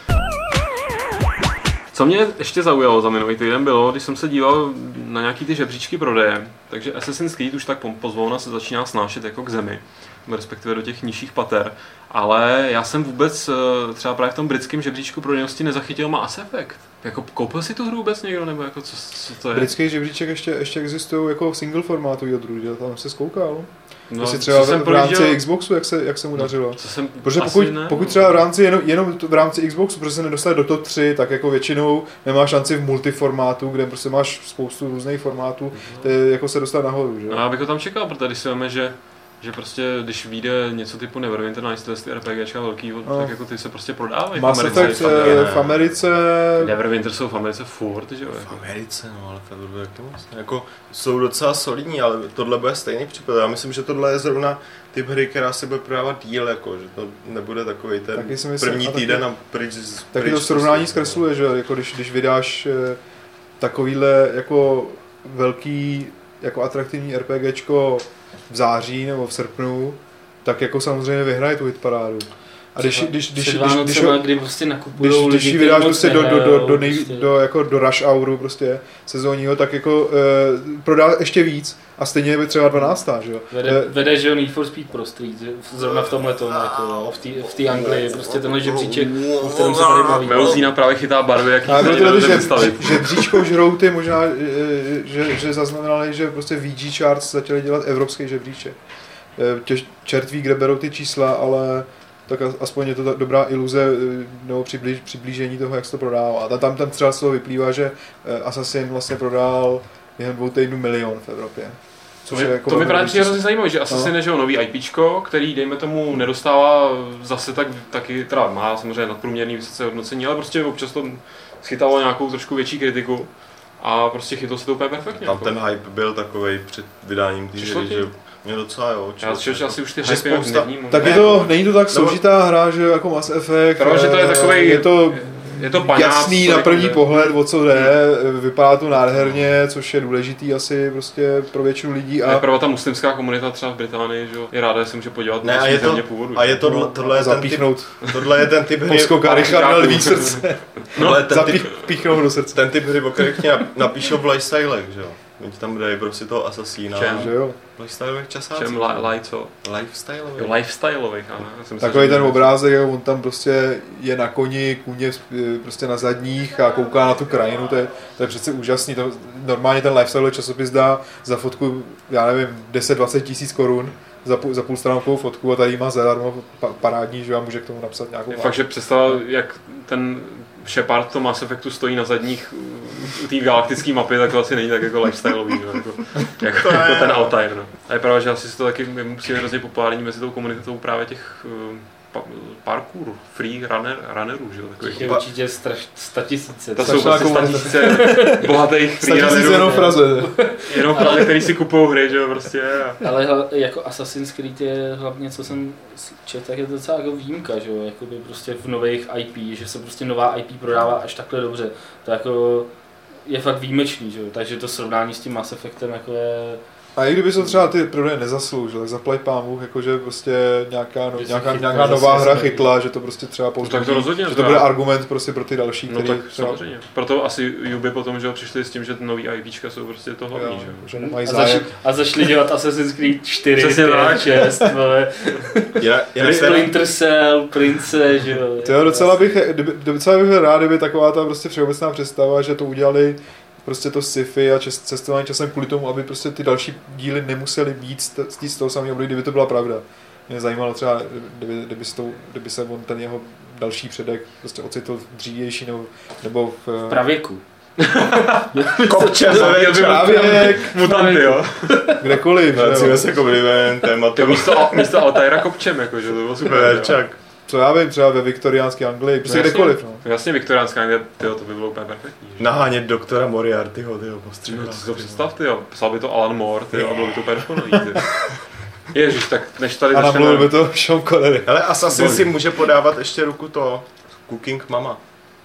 Co mě ještě zaujalo za minulý týden bylo, když jsem se díval na nějaký ty žebříčky prodeje, takže Assassin's Creed už tak pozvolna se začíná snášet jako k zemi, respektive do těch nižších pater, ale já jsem vůbec třeba právě v tom britském žebříčku prodejenosti nezachytil Mass Effect. Jako koupil si tu hru vůbec někdo, nebo jako co to je? Britský žebříček ještě existují jako v single formátu odrůd, že tam se zkoukal. No, Jestli třeba co jsem v rámci projížděl- Xboxu, jak se mu dařilo. Co jsem Protože asi ne. pokud třeba v rámci, jenom v rámci Xboxu, protože se nedostane do top 3, tak jako většinou nemáš šanci v multiformátu, kde prostě máš spoustu různých formátů, to je, jako se dostat nahoru, že? No, já bych ho tam čekal, protože když si veme, že prostě, když vyjde něco typu Neverwinter Nights, ty RPGčka velký, tak jako ty se prostě prodávají Mass Effect v Americe... Neverwinter jsou v Americe furt, že jo? V Americe, no, ale v Evropě jak to vlastně, jako jsou docela solidní, ale tohle bude stejný případ. Já myslím, že tohle je zrovna typ hry, která se bude prodávat díl, jako, že to nebude takový ten Taky si myslím, první a taky- týden a pryč. Taky to srovnání zkresluje, že jako když vydáš takovýhle jako velký, jako atraktivní RPGčko v září nebo v srpnu, tak jako samozřejmě vyhraje tu hitparádu. A když prostě nakupujou když lidi, ji vydáš kteří moc prostě nehrajou, do rush houru prostě sezónního, tak jako prodá ještě víc a stejně by třeba 12. že jo. Vede, že jo, Need for Speed Pro Street, že zrovna v tomhle tom, jako, jo, v té Anglii, prostě tenhle žebříček, o kterém se tady baví. Meuzína právě chytá barvy, jaký Ale si proto nedovedete že představit. žebříčko žrouty možná, že zaznamenali, že prostě VG Charts začali dělat evropský žebříček. Čert ví, kde berou ty čísla, ale tak aspoň je to dobrá iluze nebo přiblížení toho, jak se to prodává. A tam třeba z toho vyplývá, že Assassin vlastně prodal během 2 týdnů 1 milion v Evropě. To mi právě přijde hrozně zajímavé, že Assassin je, že jo, nový IPčko, který, dejme tomu, nedostává zase taky, teda má samozřejmě nadprůměrný vysoce hodnocení, ale prostě občas to schytalo nějakou trošku větší kritiku a prostě chytlo se to úplně perfektně. Tam jako. ten hype byl takovej před vydáním té Přišlo hry, ti? že mě docela jo. Já že asi už ty že hype nějak spousta- nevnímám. Tak není to tak složitá hra, že jako Mass Effect. Protože to je takovej- je to to paňák, jasný co na první řekne. pohled, o co jde, vypadá to nádherně, což je důležitý asi prostě pro většinu lidí. A A právě ta muslimská komunita třeba v Británii, že jo, je ráda, že se může podívat Ne, na a svý je to- země původu. A že? je tohle je ten typ, zapíchnout tohle je ten typ hry, poskoka Richarda Lví srdce. tohle je ten typ, Zapíchnout do srdce. ten typ hry, o kterých ti napíšou v lifestylech, že jo. Oni ti tam dají prostě toho asasína. Čem? Že jo. Lifestyleových časácích. Čem co? Lifestyleových. Jo, lifestyleových, ano. Já jsem Takový myslel, ten že- obrázek, jak on tam prostě je na koni, kůně prostě na zadních a kouká na tu krajinu, to je přece úžasný. Normálně ten lifestyle časopis dá za fotku, já nevím, 10-20 tisíc korun za půlstránkovou fotku a tady má zadarmo parádní, že vám může k tomu napsat nějakou Je fakt, že představa, jak ten Shepard to Mass Effectu stojí na zadních u té galaktické mapy, tak to asi není tak jako lifestyleový, no, jako ten Altair. No. A je pravda, že asi se to taky musí hrozně populární mezi tou komunitou právě těch parkour, free runnerů, že jo, takových. Je určitě 100 000. To jsou prostě statisíce bohatých free runnerů. jenom v Praze. Jenom v Praze, který si kupují hry, že jo, prostě. Ale jako Assassin's Creed je hlavně, co jsem četl, tak je to docela jako výjimka, že jo, jakoby prostě v nových IP, že se prostě nová IP prodává až takhle dobře. To jako je fakt výjimečný, že jo, takže to srovnání s tím Mass Effectem jako je... A i kdyby se třeba ty prodeje nezasloužil, tak zaplať pámu, jakože prostě nějaká chytla, nová zase hra jasně. chytla, že to prostě třeba tak to rozhodně, že to bude argument prostě pro ty další, No který tak třeba, samozřejmě. Proto asi Ubi potom, že jo, přišli s tím, že nový IPčka jsou prostě to hlavní, že jo. že nemají A, zájem. zašli dělat Assassin's Creed 4, Přesně 5, tak. 6, Splinter Cell, Prince, že jo. To jo, docela bych byl rád, kdyby taková ta prostě všeobecná představa, že to udělali prostě to sci-fi a cestování časem kvůli tomu, aby prostě ty další díly nemusely být z toho samého období, kdyby to byla pravda. Mě zajímalo třeba, kdyby se on ten jeho další předek prostě ocitl dřívější nebo v pravěku. Kopče, pravěk, Mutanty, jo. kdekoliv. že jo. Vracíme se k oblíbeném tématu. To místo Altaira kopčem, jako, že to bylo super. Superčak. Co já vím, třeba ve viktoriánské Anglii, prostě kdekoliv, no. Jasně, viktoriánská Anglie, tyjo, to by bylo úplně perfektní. Že? Nahánět doktora Moriartyho, tyjo, postřílet. No, to si to představ, tyjo, psal by to Alan Moore, tyjo, a bylo by to úplně dokonalý, tyjo. Ježiš, tak než tady A namluvil začneme... by to Sean Connery. Ale Assassin si může podávat ještě ruku to, Cooking Mama.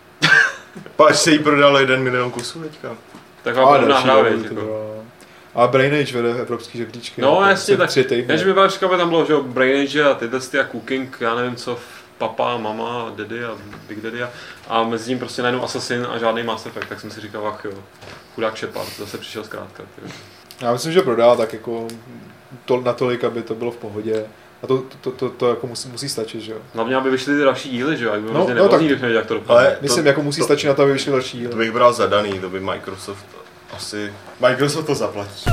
Pač se jí prodalo 1 milion kusů teďka. Tak vám podobná hra, věď, jako. A Brain Age vede evropský žebříčky. No jasně, tak 3 týdny. než mi byla překvapit, tam bylo, že jo, Brain Age a tyhle a Cooking, já nevím co, Papa, Mama, Daddy a Big Daddy a mezi tím prostě najednou Assassin a žádný Mass Effect, tak jsem si říkal, ach jo, chudák Shepard, zase přišel zkrátka. Tyjo. Já myslím, že prodá tak jako natolik, aby to bylo v pohodě. A to jako musí stačit, že jo? Hlavně, aby vyšly ty další díly, že jo, jak by No, no, no, tak- nevěděl, jak to dopadne. Ale Myslím, jako musí stačit na to, aby vyšly další díly. to bych bral zadaný, to by Microsoft asi... Microsoft to zaplatí.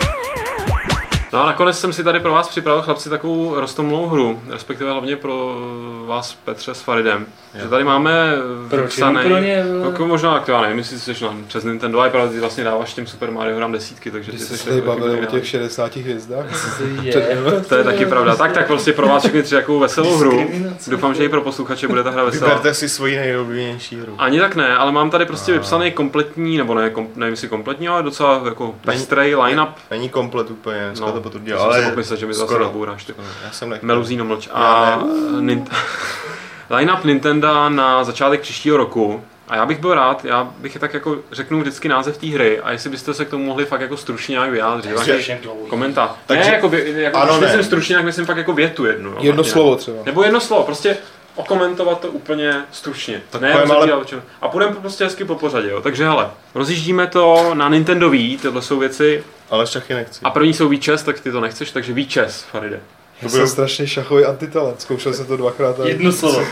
No a nakonec jsem si tady pro vás připravil, chlapci, takovou roztomilou hru, respektive hlavně pro vás, Petře, s Faridem. Že tady máme Proč? Jenom pro ně? jako možná, jak to já nevím, jestli jsi přes Nintendo, ale ty vlastně dáváš těm Super Mario hrám desítky, takže ty Když jsi se tady bavili o těch 60 hvězdách. To je taky pravda. Tak prostě pro vás všechny tři jakou veselou hru. Doufám, že i pro posluchače bude ta hra veselá. Vyberte si svoji nejoblíbenější hru. Ani tak ne, ale mám tady prostě vypsaný kompletní, nebo ne, nevím jestli kompletní, ale docela jako pestrej line-up. Není komplet úplně, dneska No, to potvrdil, ale ale jsem myslet, že mi zase skoro. nabouráš ty. Já jsem nechtěl. Meluzíno mlč. A line-up Nintendo na začátek příštího roku. A já bych byl rád, já bych tak jako řeknu vždycky název té hry a jestli byste se k tomu mohli fakt jako stručně nějak vyjádřit. Komentář. Takže- Ne, jako, ano, když ne. myslím stručně, tak myslím fakt jako větu jednu. Jo, Jedno Martina. slovo třeba. Nebo jedno slovo, prostě okomentovat to úplně stručně. Tak Ne, pojďme, ale- a půjdeme prostě hezky po pořadě, jo. Takže hele, rozjíždíme to na Nintendo Wii, tohle jsou věci. Ale šachy nechci. A první jsou Wii-čes, tak ty to nechceš, takže Wii-čes, Faride. Já jsem strašně šachový antitalent, zkoušel jsem to 2krát. Jedno slovo.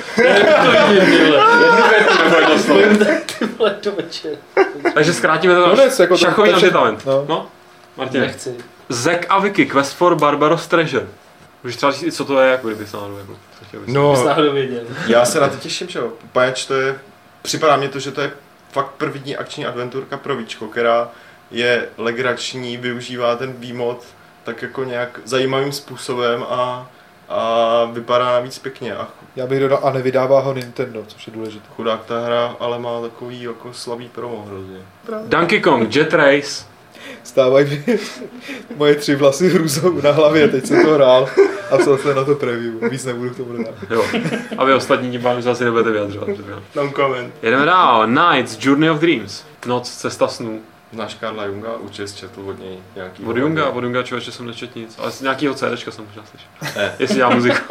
Ty vole, do večer. Takže zkrátíme to Konec, jako to- šachový to je všechno. antitalent. No. No, Martin. Nechci. Zack a Vicky, Quest for Barbaros Treasure. Můžeš třeba říct, co to je, jako kdyby se náhodou jako chtěl vysvětlit. No, Bys náhodou věděl. já se na to těším, že jo. Pač to je, připadá mě to, že to je fakt první akční adventurka pro víčko, která je legrační, využívá ten výmod tak jako nějak zajímavým způsobem a vypadá navíc pěkně. A Já bych dodal, a nevydává ho Nintendo, což je důležité. chudák ta hra, ale má takový jako slabý promo hrozně. Donkey Kong, Jet Race. Stávají mi moje 3 vlasy hrůzou na hlavě, teď jsem to hrál a psal jsem na to preview, víc nebudu k tomu dodat. Jo. A vy ostatní tím pádem se asi nebudete vyjadřovat. že jo. No comment. Jedeme dál. Nights, Journey of Dreams. Noc, cesta snů. Znáš Karla Junga? Určitě jsi četl od něj nějaký. Od Junga člověče jsem nečetl nic. Ale z nějakého CDčka jsem možná slyšel. Ne. Jestli dělá muziku.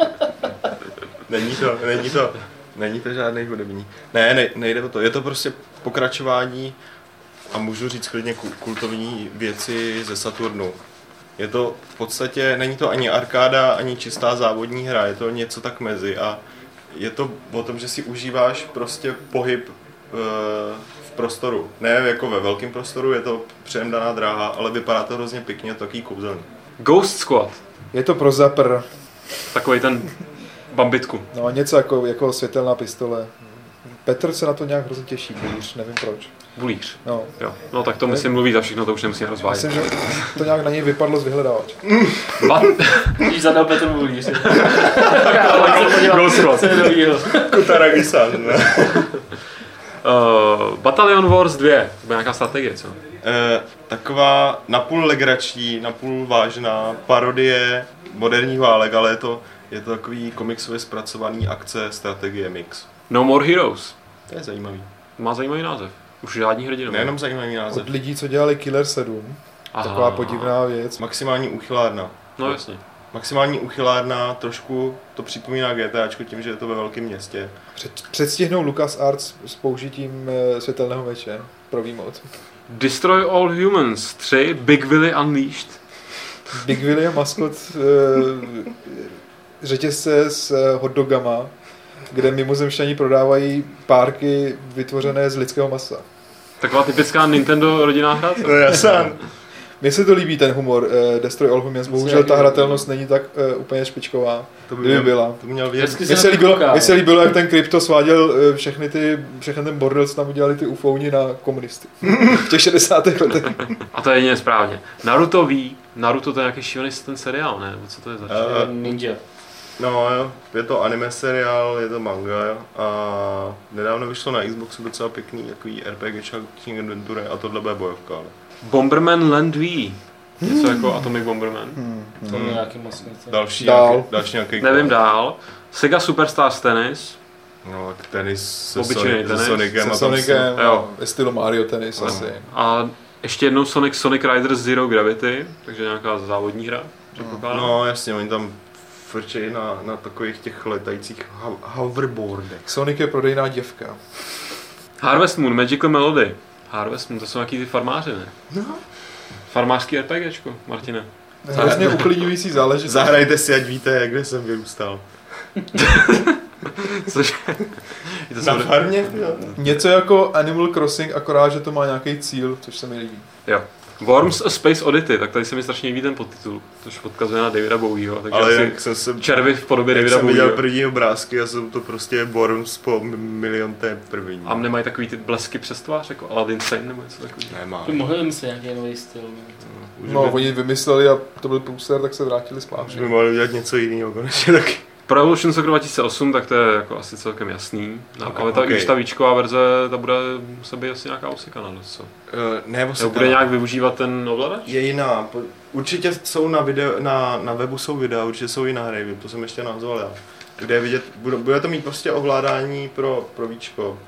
Není to žádný hudební. Ne, nejde o to. Je to prostě pokračování a můžu říct klidně kultovní věci ze Saturnu. Je to v podstatě, není to ani arkáda, ani čistá závodní hra, je to něco tak mezi a je to o tom, že si užíváš prostě pohyb v prostoru. Ne jako ve velkém prostoru, je to předem daná dráha, ale vypadá to hrozně pěkně, takový kouzelný. Ghost Squad. Je to pro zapr, Takový ten bambitku. no něco jako světelná pistole. Petr se na to nějak hrozně těší, bulíř, nevím proč. Bulíř. No, Jo. No tak to myslím mluví za všechno, to už nemusíme rozvádět. myslím, že to nějak na něj vypadlo z vyhledávače. Když zadal Petr Bulíř. Ghost Squad. Co je novýho? Kutaragisan, ne? Battalion Wars 2. To byla nějaká strategie, co? Taková napůl legrační, napůl vážná parodie moderních válek, ale je to takový komiksově zpracovaný akce, strategie mix. No More Heroes. To je zajímavý. Má zajímavý název. Už žádní hrdinové. Nejenom zajímavý název. Od lidí, co dělali Killer 7, taková podivná věc. Maximální uchylárna. No jasně. Maximální uchylárna, trošku to připomíná GTAčko tím, že je to ve velkém městě. Předstihnou LucasArts s použitím světelného meče pro výmod. Destroy All Humans 3. Big Willy Unleashed. Big Willy je maskot řetězce s hotdogama, kde mimozemšťani prodávají párky vytvořené z lidského masa. Taková typická Nintendo rodinná hra. co? No jasně. Mně se to líbí ten humor Destroy All Humans, bohužel ta hratelnost není tak úplně špičková, kdyby byla. To měl vědět. Hezky Mně se líbilo, jak ten Krypto sváděl všechny ten bordel, co tam udělali ty ufouni na komunisty. V těch 60. letech. A to je jedině správně. Naruto ví. Naruto to je nějaký šílený ten seriál, ne? Nebo co to je za Ninja. No jo, je to anime seriál, je to manga jo. A nedávno vyšlo na Xboxu docela pěkný takový RPG King Adventure a tohle bude bojovka. Ale. Bomberman Land V. Něco jako Atomic Bomberman. To je nějaký moc něco. Další nějaký Nevím dál. Sega Superstars Tennis. No, tak tenis Obyčejný tenis. Sonicem. Se Sonicem, jo. ve stylu Mario Tennis asi. A ještě jednou Sonic Riders Zero Gravity, takže nějaká závodní hra. No jasně, oni tam frčejí na takových těch letajících hoverboardech. Sonic je prodejná děvka. Harvest Moon, Magical Melody. Harvest Moon, to jsou nějaký ty farmáři, ne? No. Farmářský RPGčko, Martine. Hrozně uklidňující záležitost. Zahrajte si, ať víte, kde jsem vyrůstal. Což... Na farmě? Jo. Něco jako Animal Crossing, akorát, že to má nějaký cíl, což se mi líbí. Jo. Worms a Space Oddity, tak tady se mi strašně líbí ten podtitul, což odkazuje na Davida Bowieho, takže ale asi jak jsem červy v podobě jak Davida jsem viděl Bowieho. první obrázky a jsou to prostě Worms po milionté první. A nemají takový ty blesky přes tvář, jako Aladdin Sane nebo něco takového? Nemá. Mohli myslet nějaký nový styl. No, oni vymysleli a to byl průser, tak se vrátili Už zpátky. by mohli udělat něco jiného konečně taky. Pro Evolution Soccer 2008, tak to je jako asi celkem jasný. Ale ta, když ta výčková verze, ta bude se být asi nějaká osekaná, co? Nebo se Bude nějak využívat ten ovladač? je jiná. Určitě jsou na webu jsou videa, určitě jsou i na hry, to jsem ještě nazval já. Kde je vidět, bude to mít prostě ovládání pro víčko.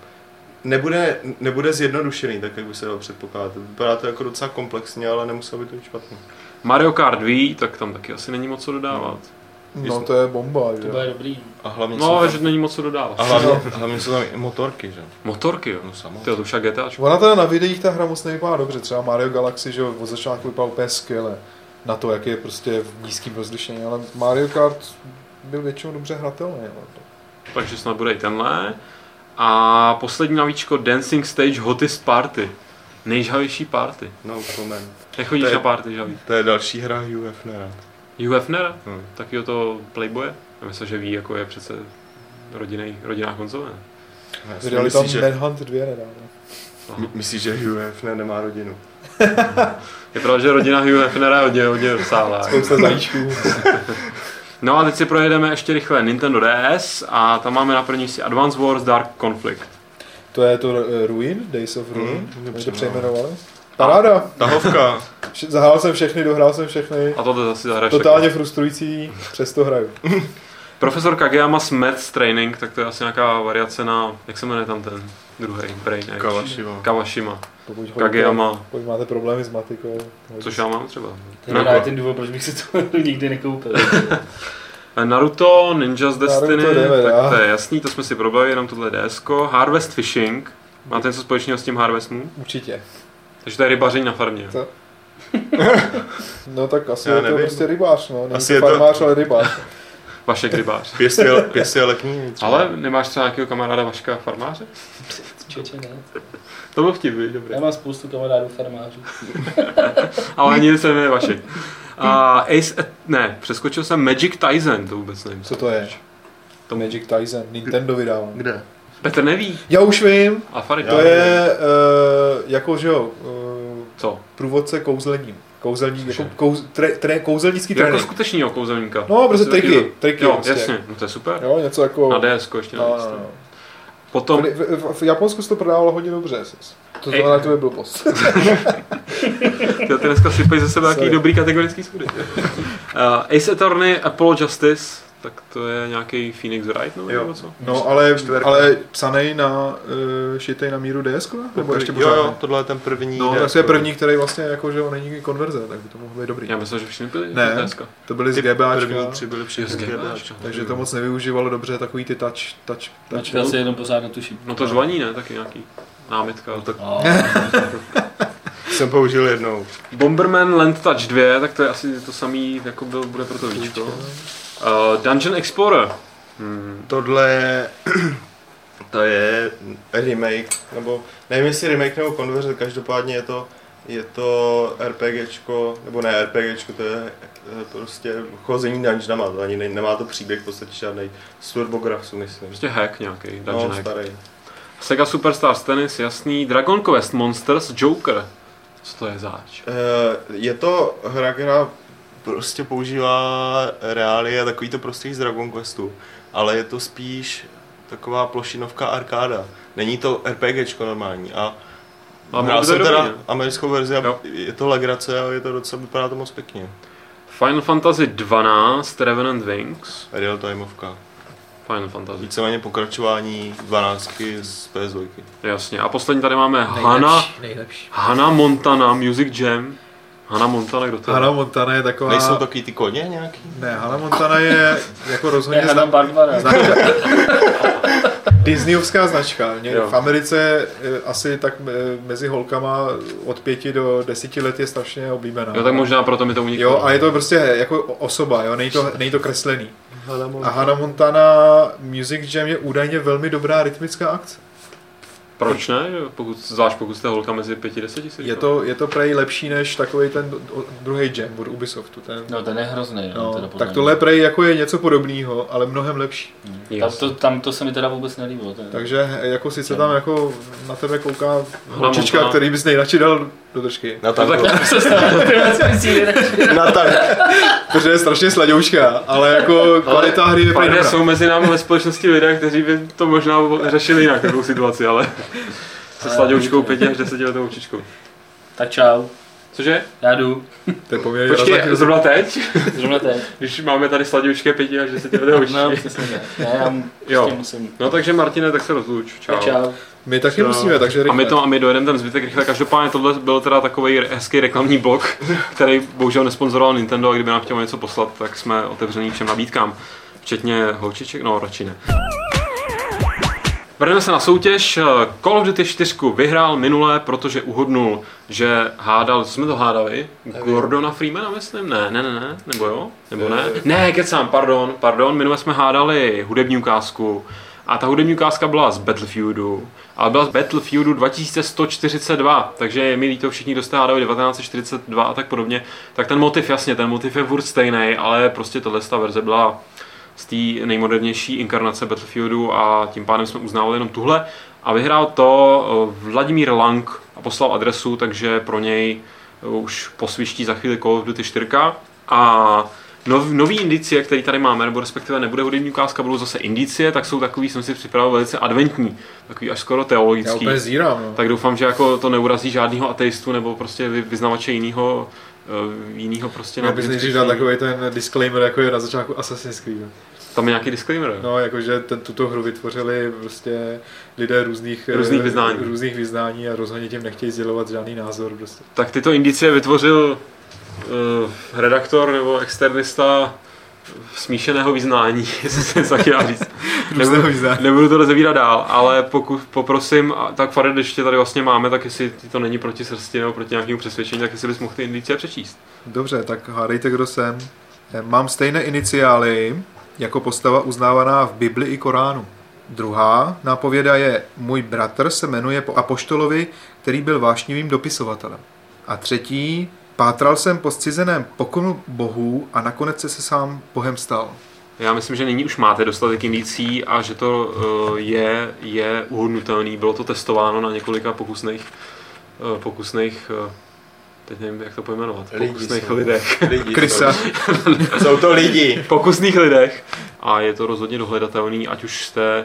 Nebude zjednodušený, tak jak by se dalo předpokládat. Vypadá to jako docela komplexně, ale nemuselo by to být špatný. Mario Kart V, tak tam taky asi není moc co dodávat. No to je bomba, To že? bude dobrý. A hlavně No, že není moc co dodávat. a hlavně jsou tam i motorky, že? Motorky, jo. No samozřejmě. Tyjo, to však GTAčko. Ona teda na videích ta hra moc nevypadá dobře, třeba Mario Galaxy, že od začátku vypadá úplně skvěle na to, jak je prostě v nízkým rozlišení, ale Mario Kart byl většinou dobře hratelný. Takže snad bude i tenhle. A poslední navíčko Dancing Stage Hottest Party. Nejžhavější party. No comment. Nechodíš To je- na party, žhavý. To je další hra Hugh Hefnera. Hugh Hefner? Hmm. Takovýho to Playboye? Já myslím, že ví, jako je přece rodinná konzole. Vydali tam Manhunt 2 nedávno. Myslíš, že Hugh Hefner nemá rodinu? Je pravda, že rodina Hugh Hefnera je hodně rozsáhlá. Spousta zajíčků. No a teď si projedeme ještě rychle Nintendo DS a tam máme na první si Advance Wars Dark Conflict. To je to Ruin, Days of Ruin, dobře, to no. přejmenovali. Paráda. Tahovka. Zahrál jsem všechny, dohrál jsem všechny. A tohle zase zahraješ Totálně frustrující, přesto hraju. Profesor Kageyama's Maths Training, tak to je asi nějaká variace na, jak se jmenuje tam ten druhý brain? Kawashima. Pokud Kageyama. Pokud máte problémy s matikou. Což já mám třeba. To je právě ten důvod, proč bych si to nikdy nekoupil. Naruto, Ninja's Destiny, Naruto jdeme, tak já. to je jasný, to jsme si probali, jenom tohle DSko. Harvest Fishing, máte něco společného s tím Harvest Moon? Určitě. Takže to je rybaření na farmě. Co? No tak asi Já je to nevím. prostě rybář, no. Není Asi to je to- farmář, ale rybář. Vašek rybář. Pěstuje lekní. Ale nemáš třeba nějakého kamaráda Vaška farmáře? Čeče, ne. To byl vtip, víš, dobrý. Já mám spoustu kamarádů farmářů. Ale ani se jmenuje Vašek. A přeskočil jsem Magic Tyson, to vůbec nevím. Co to je? To Magic Tyson, Nintendo vydává. Kde? Petr neví. Já už vím, A Farid. to je jako, že jo, Co? průvodce kouzlením. Kouzelník, jako kouzelnický Jako trénink. skutečného kouzelníka. No, prostě Taky- triky Jo, prostě. jasně, no to je super. Jo, něco jako... Na DSko ještě No, navíc. no, no. Potom, V Japonsku se to prodávalo hodně dobře. To znamená, že to je blbost. ty dneska sypej ze sebe Sorry. nějaký dobrý kategorický schody. Ace Attorney, Apollo Justice, tak to je nějaký Phoenix Wright, no, Jo. nebo co? No, ale psanej na, šitej na míru DS, nebo ještě pořád Jo, ne? tohle je ten první. No, DS. tak to je první, který vlastně jako, že on není konverze, tak by to mohlo být dobrý. Já myslím, že všichni byli Ne. z DSka. To byly z Ty GBAčka, první tři byly všichni Z z GBAčka. GBAčka. takže to moc nevyužívalo dobře, takový ty touch Počkej, asi jenom pořád netuším. No to řvaní, ne? Taky nějaký námitka. No, tak... Jsem použil jednou. Bomberman Land Touch 2, tak to je asi to samý, jako bude pro to víčko. Dungeon Explorer. Tohle to je remake, nebo nevím jestli remake nebo konverze, každopádně je to RPGčko, nebo ne RPGčko, to je prostě chození dungeonama, to ani nemá to příběh v podstatě žádnej, z TurboGrafxu myslím. Prostě hack nějaký, dungeon No, hack. starý. Sega Superstars Tennis, jasný. Dragon Quest Monsters Joker. Co to je zač? Je to hra, která prostě používá reálie a takový to prostředí z Dragon Questu, ale je to spíš taková plošinovka arkáda. Není to RPGčko normální a hrál jsem teda americkou verzi a je to legrace a je to docela, vypadá to moc pěkně. Final Fantasy 12 Revenant Wings. Real timeovka. Final Fantasy. Víceméně pokračování 12 z PS2. Jasně. A poslední tady máme Nejlepší. Hannah Montana Music Jam. Hannah Montana, kdo to je? Hannah Montana je taková... Nejsou takový ty koně nějaký? Ne, Hannah Montana je jako rozhodně značka. Disneyovská značka. V Americe asi tak mezi holkama od 5 do 10 let je strašně oblíbená. Jo, tak možná proto mi to uniklo. Jo, a je to prostě jako osoba, jo, není to kreslený. A Hannah Montana Music Jam je údajně velmi dobrá rytmická akce. Proč ne? Zvlášť pokud jste holka mezi 5 a 10 si je to prej lepší než takový ten druhý jam od Ubisoftu. No ten je hrozný. Tak tohle prej jako je něco podobného, ale mnohem lepší. Tam to se mi teda vůbec nelíbilo. Takže jako sice tam jako na tebe kouká holčička, který bys nejradši dal do držky. Na tanko. Na tank. Protože je strašně sladouška, ale jako kvalita hry je prej dobrá. Jsou mezi námi ve společnosti lidé, kteří by to možná řešili jinak, takovou situaci, ale se sladoučkou 5 až 10 letou holčičkou. Tak čau. Cože? Já jdu. Počkej, zrovna teď? Zrovna teď. Když máme tady sladoučké 5 až 10 leté holčičky. No, přesně tak. Já musím. No takže Martine, tak se rozluč. Čau. Tak čau. My taky musíme, takže rychle. A my dojedeme ten zbytek rychle. Každopádně tohle byl teda takový hezký reklamní blok, který bohužel nesponzoroval Nintendo, a kdyby nám chtělo něco poslat, tak jsme otevření všem nabídkám. Včetně holčiček, no radši ne. Vrhneme se na soutěž. Call of Duty 4 vyhrál minule, protože uhodnul, že hádal, co jsme to hádali? Gordona Freemana, myslím? Ne, nebo jo? Nebo ne? Ne, kecám, pardon, minule jsme hádali hudební ukázku a ta hudební ukázka byla z Battlefeudu, ale byla z Battlefeudu 2142, takže je mi líto, všichni, kdo jste hádali 1942 a tak podobně, tak ten motiv je furt stejný, ale prostě tato verze byla z té nejmodernější inkarnace Battlefeudu a tím pádem jsme uznávali jenom tuhle. A vyhrál to Vladimír Lang a poslal adresu, takže pro něj už posviští za chvíli Call of Duty 4. A nový indicie, který tady máme, nebo respektive nebude hudební ukázka, budou zase indicie, tak jsou takový, jsem si připravil, velice adventní, takový až skoro teologický. Já úplně zírám, no. Tak doufám, že jako to neurazí žádného ateistu nebo prostě vyznavače jinýho prostě. Já bys nejdřív dal takový ten disclaimer, jako je na začátku Assassin's Creed. Tam je nějaký disclaimer? No, jakože tuto hru vytvořili prostě lidé různých vyznání a rozhodně tím nechtějí sdělovat žádný názor. Prostě. Tak tyto indicie vytvořil redaktor nebo externista smíšeného vyznání, jestli se taky dá říct. Nebudu to rozevírat dál, ale pokud poprosím, tak Farid, když tě tady vlastně máme, tak jestli to není proti srsti nebo proti nějakému přesvědčení, tak jestli bys mohl ty indicie přečíst. Dobře, tak hádejte, kdo jsem. Mám stejné iniciály jako postava uznávaná v Bibli i Koránu. Druhá nápověda je: můj bratr se jmenuje po apoštolovi, který byl vášnivým dopisovatelem. A třetí: pátral jsem po zcizeném pokonu bohů a nakonec se sám Bohem stal. Já myslím, že nyní už máte dostatek indicí a že to je uhodnutelný. Bylo to testováno na několika pokusných teď nevím, jak to pojmenovat. Pokusných lidech. Krysa. Jsou to lidi. Pokusných lidech. A je to rozhodně dohledatelný, ať už jste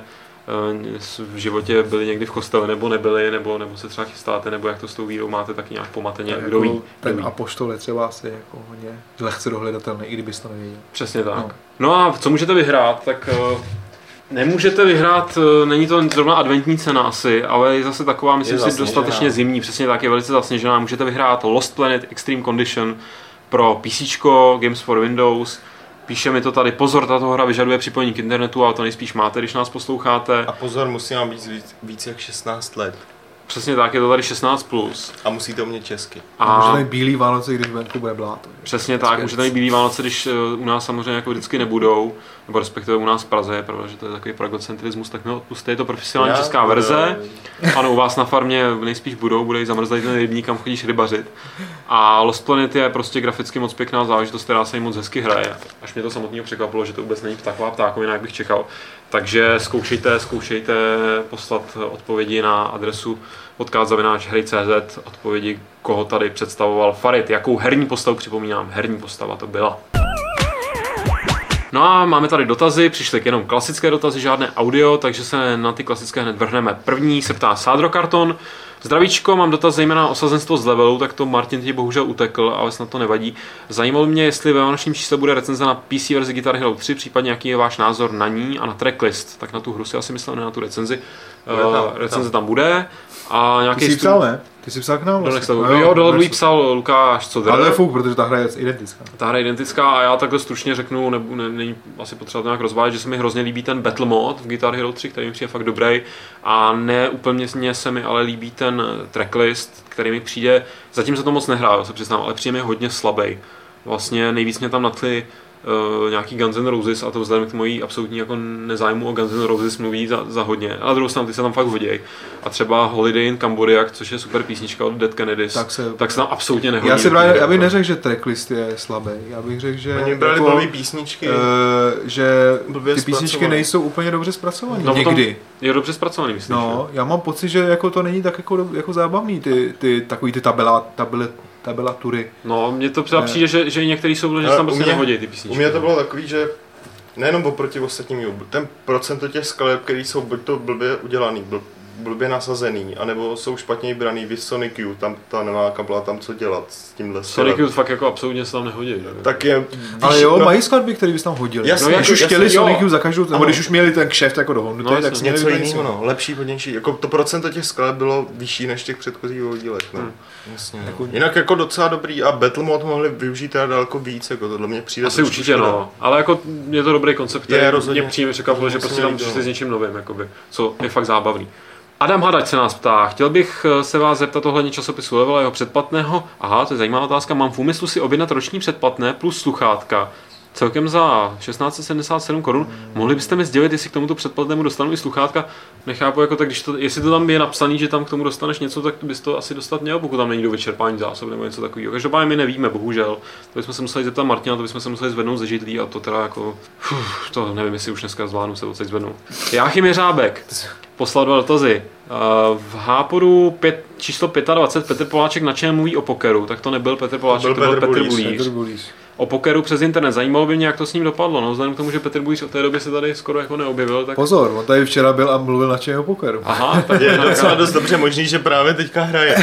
v životě byli někdy v kostele, nebo nebyli, nebo se třeba chystáte, nebo jak to s tou vírou máte tak nějak pomateně. Jako kdo ví. Ten apoštol je třeba asi jako hodně lehce dohledatelný, i kdybys to nevěděl. Přesně tak. No a co můžete vyhrát, tak nemůžete vyhrát, není to zrovna adventní cena asi, ale je zase taková, myslím si, dostatečně zimní, přesně tak, je velice zasněžená. Můžete vyhrát Lost Planet Extreme Condition pro PC, Games for Windows. Píše mi to tady, pozor, tato hra vyžaduje připojení k internetu, ale to nejspíš máte, když nás posloucháte. A pozor, musí vám být víc jak 16 let. Přesně tak, je to tady 16+. A musíte umět česky. A můžete mít bílý Vánoce, když venku bude bláto. Přesně tak, můžete mít bílý Vánoce, když u nás samozřejmě jako vždycky nebudou, nebo respektive u nás v Praze, je pravda, že to je takový pragocentrismus, tak mi odpusťte, je to profesionální česká verze. Ano, u vás na farmě nejspíš bude jí zamrzlý ten rybník, kam chodíš rybařit. A Lost Planet je prostě graficky moc pěkná záležitost, která se jí moc hezky hraje. Až mě to samotného překvapilo, že to vůbec není taková ptákovina, jak bych čekal. Takže zkoušejte poslat odpovědi na adresu podcast@hry.cz, odpovědi, koho tady představoval Farid, jakou herní postavu, připomínám, herní postava to byla. No a máme tady dotazy, přišly jenom klasické dotazy, žádné audio, takže se na ty klasické hned vrhneme. První se ptá Sádro Karton. Zdravíčko, mám dotaz zejména na osazenstvo z levelu, tak to Martin ti bohužel utekl, ale snad to nevadí. Zajímalo mě, jestli ve vánočním čísle bude recenze na PC verzi Guitar Hero 3, případně jaký je váš názor na ní a na tracklist. Tak na tu hru si asi myslel, ne na tu recenzi. Recenze tam bude. A nějaký Ty jsi psal, ne? Ty jsi psal k nám vlastně. Jo, dole psal Lukáš Codr. Ale to je fuk, protože ta hra je identická. Ta hra je identická a já takhle stručně řeknu, není asi potřeba to nějak rozvádět, že se mi hrozně líbí ten Battle Mode v Guitar Hero 3, který mi přijde fakt dobrý. A ne úplně se mi ale líbí ten tracklist, který mi přijde, zatím se to moc nehrál, se přiznám, ale přijde mi hodně slabý. Vlastně nejvíc mě tam nadchly nějaký Guns N' Roses a to vzhledem k mojí absolutní jako nezájmu o Guns N' Roses mluví za hodně. Ale druhou stranu ty se tam fakt hodí. A třeba Holiday in Cambodia, což je super písnička od Dead Kennedys, tak se tam absolutně nehodí. Já bych neřekl, že tracklist je slabý. Já bych řekl, že oni brali jako, blbý písničky, že ty písničky nejsou úplně dobře zpracované. No, někdy. Je dobře zpracovaný, myslím. No, já mám pocit, že jako to není tak jako zábavný, takový ty tabelatury. No, mně to přijde, že některý jsou, že se tam prostě nehodí ty písničky. U mě to bylo takový, že nejenom oproti ostatním, ten procento těch skladeb, který jsou buď to blbě udělaný, blbě nasazený, anebo jsou špatně vybraný, vys Sonic Youth, tam ta nemá kabla tam co dělat s tímhle. Sonic Youth fakt jako absolutně se tam nehodí. Tak je, ale jo, mají skladby, které bys tam hodili. Jasně, no, když už chtěli Sonic Youth za každou, nebo když už měli ten kšeft jako dohodnutý, tak něco jiného, no, lepší, hodnější. Jako to procento těch skladeb bylo vyšší než těch předchozích dílech, no. Jasně. Jako, jinak jako docela dobrý a Battle Mode mohli využít teda daleko víc, jako tohle mě přijde. Asi určitě škoda. No, ale jako je to dobrý koncept, který mě přímě překvapilo, že prostě tam přišli s něčím novým, jakoby, co je fakt zábavný. Adam Hadač se nás ptá, chtěl bych se vás zeptat ohledně časopisu Level a jeho předplatného. Aha, to je zajímavá otázka, mám v úmyslu si objednat roční předplatné plus sluchátka. Celkem za 1677 korun. Mohli byste mi sdělit, jestli k tomuto předplatnému dostanu i sluchátka? Nechápu, jako tak, jestli to tam je napsaný, že tam k tomu dostaneš něco, tak bys to asi dostat měl, pokud tam není do vyčerpání zásob nebo něco takového. Každopádně my nevíme, bohužel. To bychom se museli zeptat Martina, to bychom se museli zvednout ze židlí a to teda jako... to nevím, jestli už dneska zvládnu se odsaď zvednout. Jáchym Jeřábek poslal 2 dotazy. V Háporu číslo 25 Petr Poláček na čem mluví o pokeru, tak to nebyl Petr Poláček, to byl Petr Bulíř. O pokeru přes internet. Zajímalo by mě, jak to s ním dopadlo. No, vzhledem k tomu, že Petr Bulíř od té doby se tady skoro jako neobjevil. Tak... Pozor, on tady včera byl a mluvil na čem o pokeru. Aha, tak je docela dost dobře možný, že právě teďka hraje.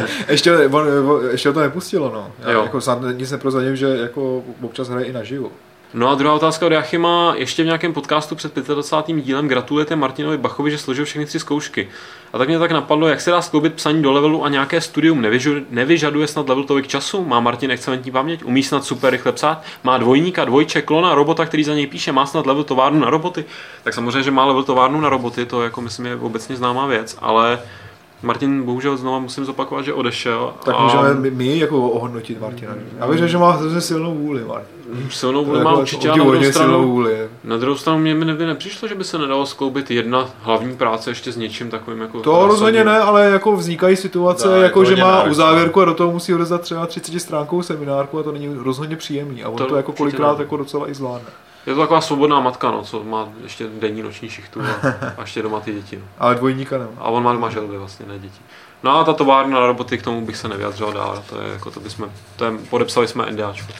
ještě to nepustilo, no. Já jako nic neprozradím, že jako občas hraje i naživo. No a druhá otázka od Jachima. Ještě v nějakém podcastu před 25. dílem gratulujete Martinovi Bachovi, že složil všechny 3 zkoušky. A tak mě tak napadlo, jak se dá skloubit psaní do levelu a nějaké studium. Nevyžaduje snad level tolik času? Má Martin excelentní paměť? Umí snad super rychle psát? Má dvojníka, dvojče, klona, robota, který za něj píše? Má snad level továrnu na roboty? Tak samozřejmě, že má level továrnu na roboty, to jako myslím je obecně známá věc, ale Martin bohužel znovu musím zopakovat, že odešel. Tak můžeme my jako ohodnotit Martina. Já bych řekl, že má hrozně silnou vůli, Martin. Silnou vůli má určitě, na druhou stranu mě by nepřišlo, že by se nedalo skloubit jedna hlavní práce ještě s něčím takovým jako... To rozhodně ne, ale jako vznikají situace, jako že má uzávěrku a do toho musí odezdat třeba 30 stránkovou seminárku a to není rozhodně příjemný a on to jako kolikrát jako docela i zvládne. Je to taková svobodná matka, no, co má ještě denní noční šichtu a ještě doma ty děti. No. Ale dvojníka nemá. A on má doma želvy vlastně, ne děti. No a ta továrna na roboty, k tomu bych se nevyjadřoval dál, podepsali jsme NDAčko.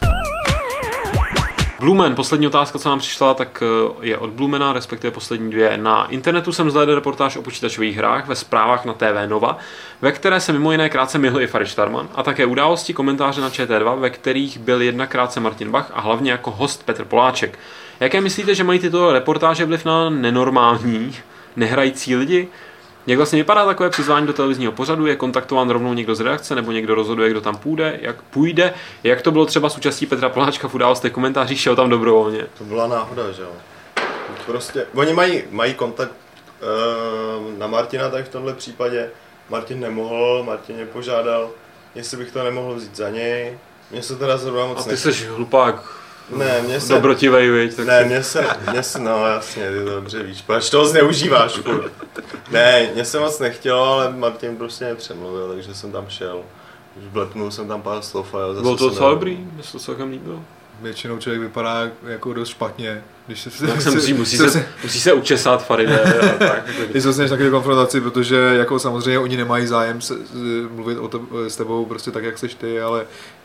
Blumen, poslední otázka, co nám přišla, tak je od Blumena, respektive poslední 2. Na internetu jsem zhlédl reportáž o počítačových hrách ve zprávách na TV Nova, ve které se mimo jiné krátce myhl i Farid Štarman, a také události, komentáře na ČT2, ve kterých byl krátce Martin Bach a hlavně jako host Petr Poláček. Jaké myslíte, že mají tyto reportáže vliv na nenormální, nehrající lidi? Jak vlastně vypadá takové přizvání do televizního pořadu? Je kontaktován rovnou někdo z redakce, nebo někdo rozhoduje, kdo tam půjde? Jak to bylo třeba s účastí Petra Poláčka v událostech komentářích, šel tam dobrovolně? To byla náhoda, že jo. Prostě, oni mají kontakt na Martina, tak v tomhle případě Martin nemohl, Martin mě požádal, jestli bych to nemohl vzít za něj. Mně se teda zrovna moc A ty jsi hlupák. Ne, dobrotivej, viď? Tak ne, no jasně, ty to dobře víš, proč toho zneužíváš, furt. Ne, mě se moc nechtělo, ale Martin prostě nepřemluvil, takže jsem tam šel. Už vlepnul jsem tam pár slov a jo, zase bylo to docela dobrý, mě se to celkem líbilo. většinou člověk vypadá jako dost špatně. Když se musí se učesat Faride a tak. Když se dostaneš taky konfrontaci, protože jako samozřejmě oni nemají zájem mluvit s tebou prostě tak, jak seš ty, ale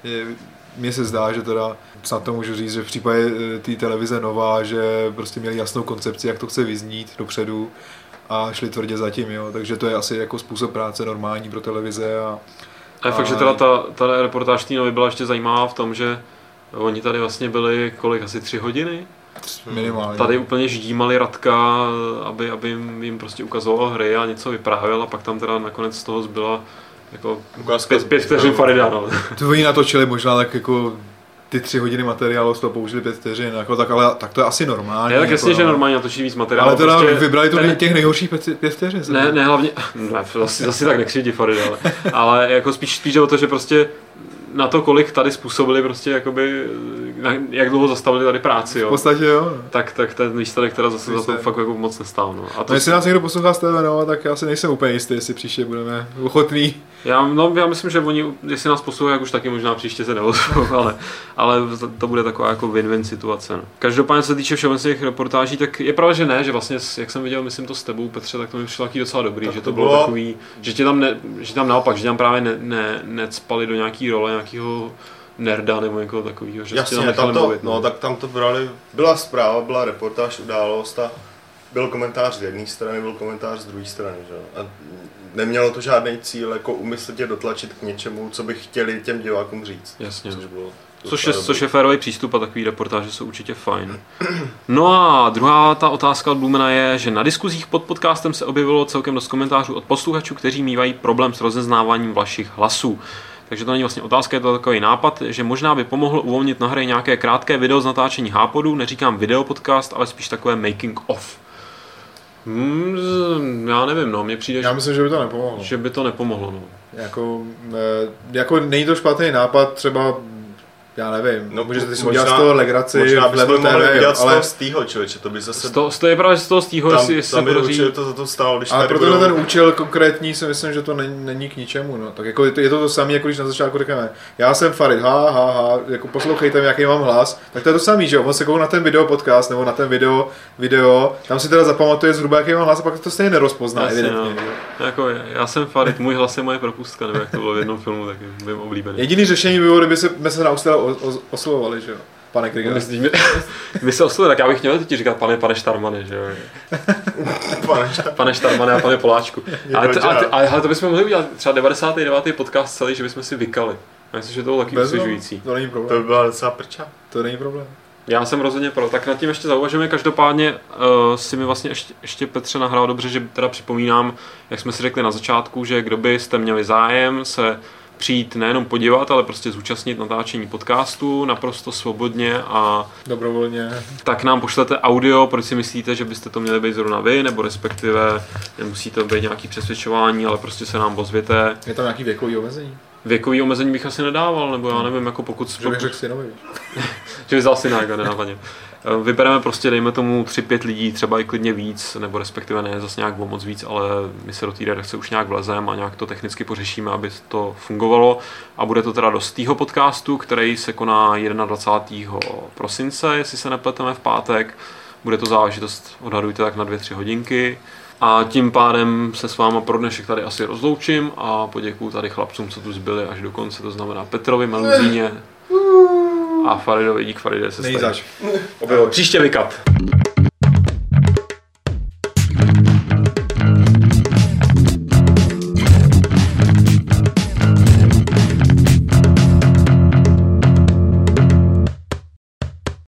mně se zdá, že teda snad to můžu říct, že v případě té televize Nova, že prostě měli jasnou koncepci, jak to chce vyznít dopředu a šli tvrdě za tím, jo. Takže to je asi jako způsob práce normální pro televize. A je fakt, že teda ta reportáž té Novy byla ještě zajímavá v tom, že oni tady vlastně byli asi 3 hodiny. Minimálně. Tady úplně ždímali Radka, aby jim prostě ukazoval hry a něco vyprávěl a pak tam teda nakonec z toho zbyla jako 5 vteřin Farida, no. To oni natočili možná tak jako ty 3 hodiny materiálu z toho použili 5 vteřin, jako tak, ale tak to je asi normální. Je tak jasně, jako, že normálně natočí víc materiálu. Ale teda prostě vybrali to těch nejhorších 5 vteřin. Ne, hlavně, zase tak nekřivdí Farida, ale jako spíš jde o to, že prostě na to, kolik tady způsobili prostě jakoby, jak dlouho zastavili tady práci, jo. V podstatě jo. Tak ten výsledek teda zase za to fakt jako moc nestál, no. A to jestli nás někdo poslouchá z TV, no, tak já si nejsem úplně jistý, jestli příště budeme ochotní. Já myslím, že oni, jestli nás poslouchají, už taky možná příště se neozvou, ale to bude taková jako win-win situace, no. Každopádně, co se týče všeobecných reportáží, tak je pravda, že ne, že vlastně, jak jsem viděl, myslím to s tebou, Petře, tak to mi přišlo taky docela dobrý, tak že to bylo takový, že tam naopak, že tam právě necpali do nějaký role, nějakého nerda nebo někoho takového, že jasně, tam to, mluvit, no. Tak tam to brali, byla zpráva, byla reportáž, událost a byl komentář z jedné strany, byl komentář z druhé strany, že? A nemělo to žádný cíl, jako umyslně dotlačit k něčemu, co by chtěli těm divákům říct. Jasně. Což je férový přístup a takový reportáže jsou určitě fajn. No a druhá ta otázka od Blumena je, že na diskuzích pod podcastem se objevilo celkem dost komentářů od posluchačů, kteří mívají problém s rozeznáváním vašich hlasů. Takže to není vlastně otázka, je to takový nápad, že možná by pomohlo uvolnit na hry nějaké krátké video z natáčení Hápodu, neříkám videopodcast, ale spíš takové making of. Já nevím, no, mně přijde, já myslím, že by to nepomohlo. Že by to nepomohlo, no. Jako není to špatný nápad, třeba já nevím, no, můžete si udělat z toho legraci, možná bychom mohli udělat ale... z toho stýho, člověče, to by zase... To je právě z toho stýho, jestli se podaří... Tam by to za to stálo, když ale pro ten účel konkrétní si myslím, že to není k ničemu, no. Tak jako je to samé, jako když na začátku řekneme, já jsem Farid, jako poslouchejte mi, jaký mám hlas, tak to je to samý, že on se koukne na ten video podcast, nebo na ten video, tam si teda zapamatuje zhruba, jaký mám hlas, a pak to stejně nerozpozná, evidentně. No. Jako já jsem Farid, můj hlas je moje propustka, nebo jak to bylo v jednom filmu, tak byl oblíbený. Jediný řešení by bylo, kdyby jsme se neustále oslovovali, že jo. Pane Krigere. My se oslovili, tak já bych měl ti říkat pane Štarmane, že jo. Pane Štarmane a pane Poláčku. Ale to bychom mohli udělat třeba 99. podcast celý, že bychom si vykali. Já myslím, že to bylo taky osvěžující. To není problém. To by byla docela prča. To není problém. Já jsem rozhodně pro. Tak nad tím ještě zauvažujeme. Každopádně si mi vlastně ještě Petře nahrál dobře, že teda připomínám, jak jsme si řekli na začátku, že kdo byste měli zájem se přijít nejenom podívat, ale prostě zúčastnit natáčení podcastu naprosto svobodně a dobrovolně. Tak nám pošlete audio, proč si myslíte, že byste to měli být zrovna vy, nebo respektive nemusí to být nějaký přesvědčování, ale prostě se nám ozvěte. Je tam nějaký věkový omezení? Věkový omezení bych asi nedával, nebo já nevím, jako pokud... Že bych řekl synovi. Že bych vzal syna, jako nenápadně. Vybereme prostě, dejme tomu 3-5 lidí, třeba i klidně víc, nebo respektive ne zase nějak o moc víc, ale my se do té redakce už nějak vlezeme a nějak to technicky pořešíme, aby to fungovalo. A bude to teda do stýho podcastu, který se koná 21. prosince, jestli se nepleteme v pátek. Bude to záležitost, odhadujte tak na 2-3 hodinky. A tím pádem se s váma pro dnešek tady asi rozloučím a poděkuju tady chlapcům, co tu zbyli až do konce, to znamená Petrovi, Meluzíně a Faridovi. Dík Faride, se Nejzač. Příště vykat.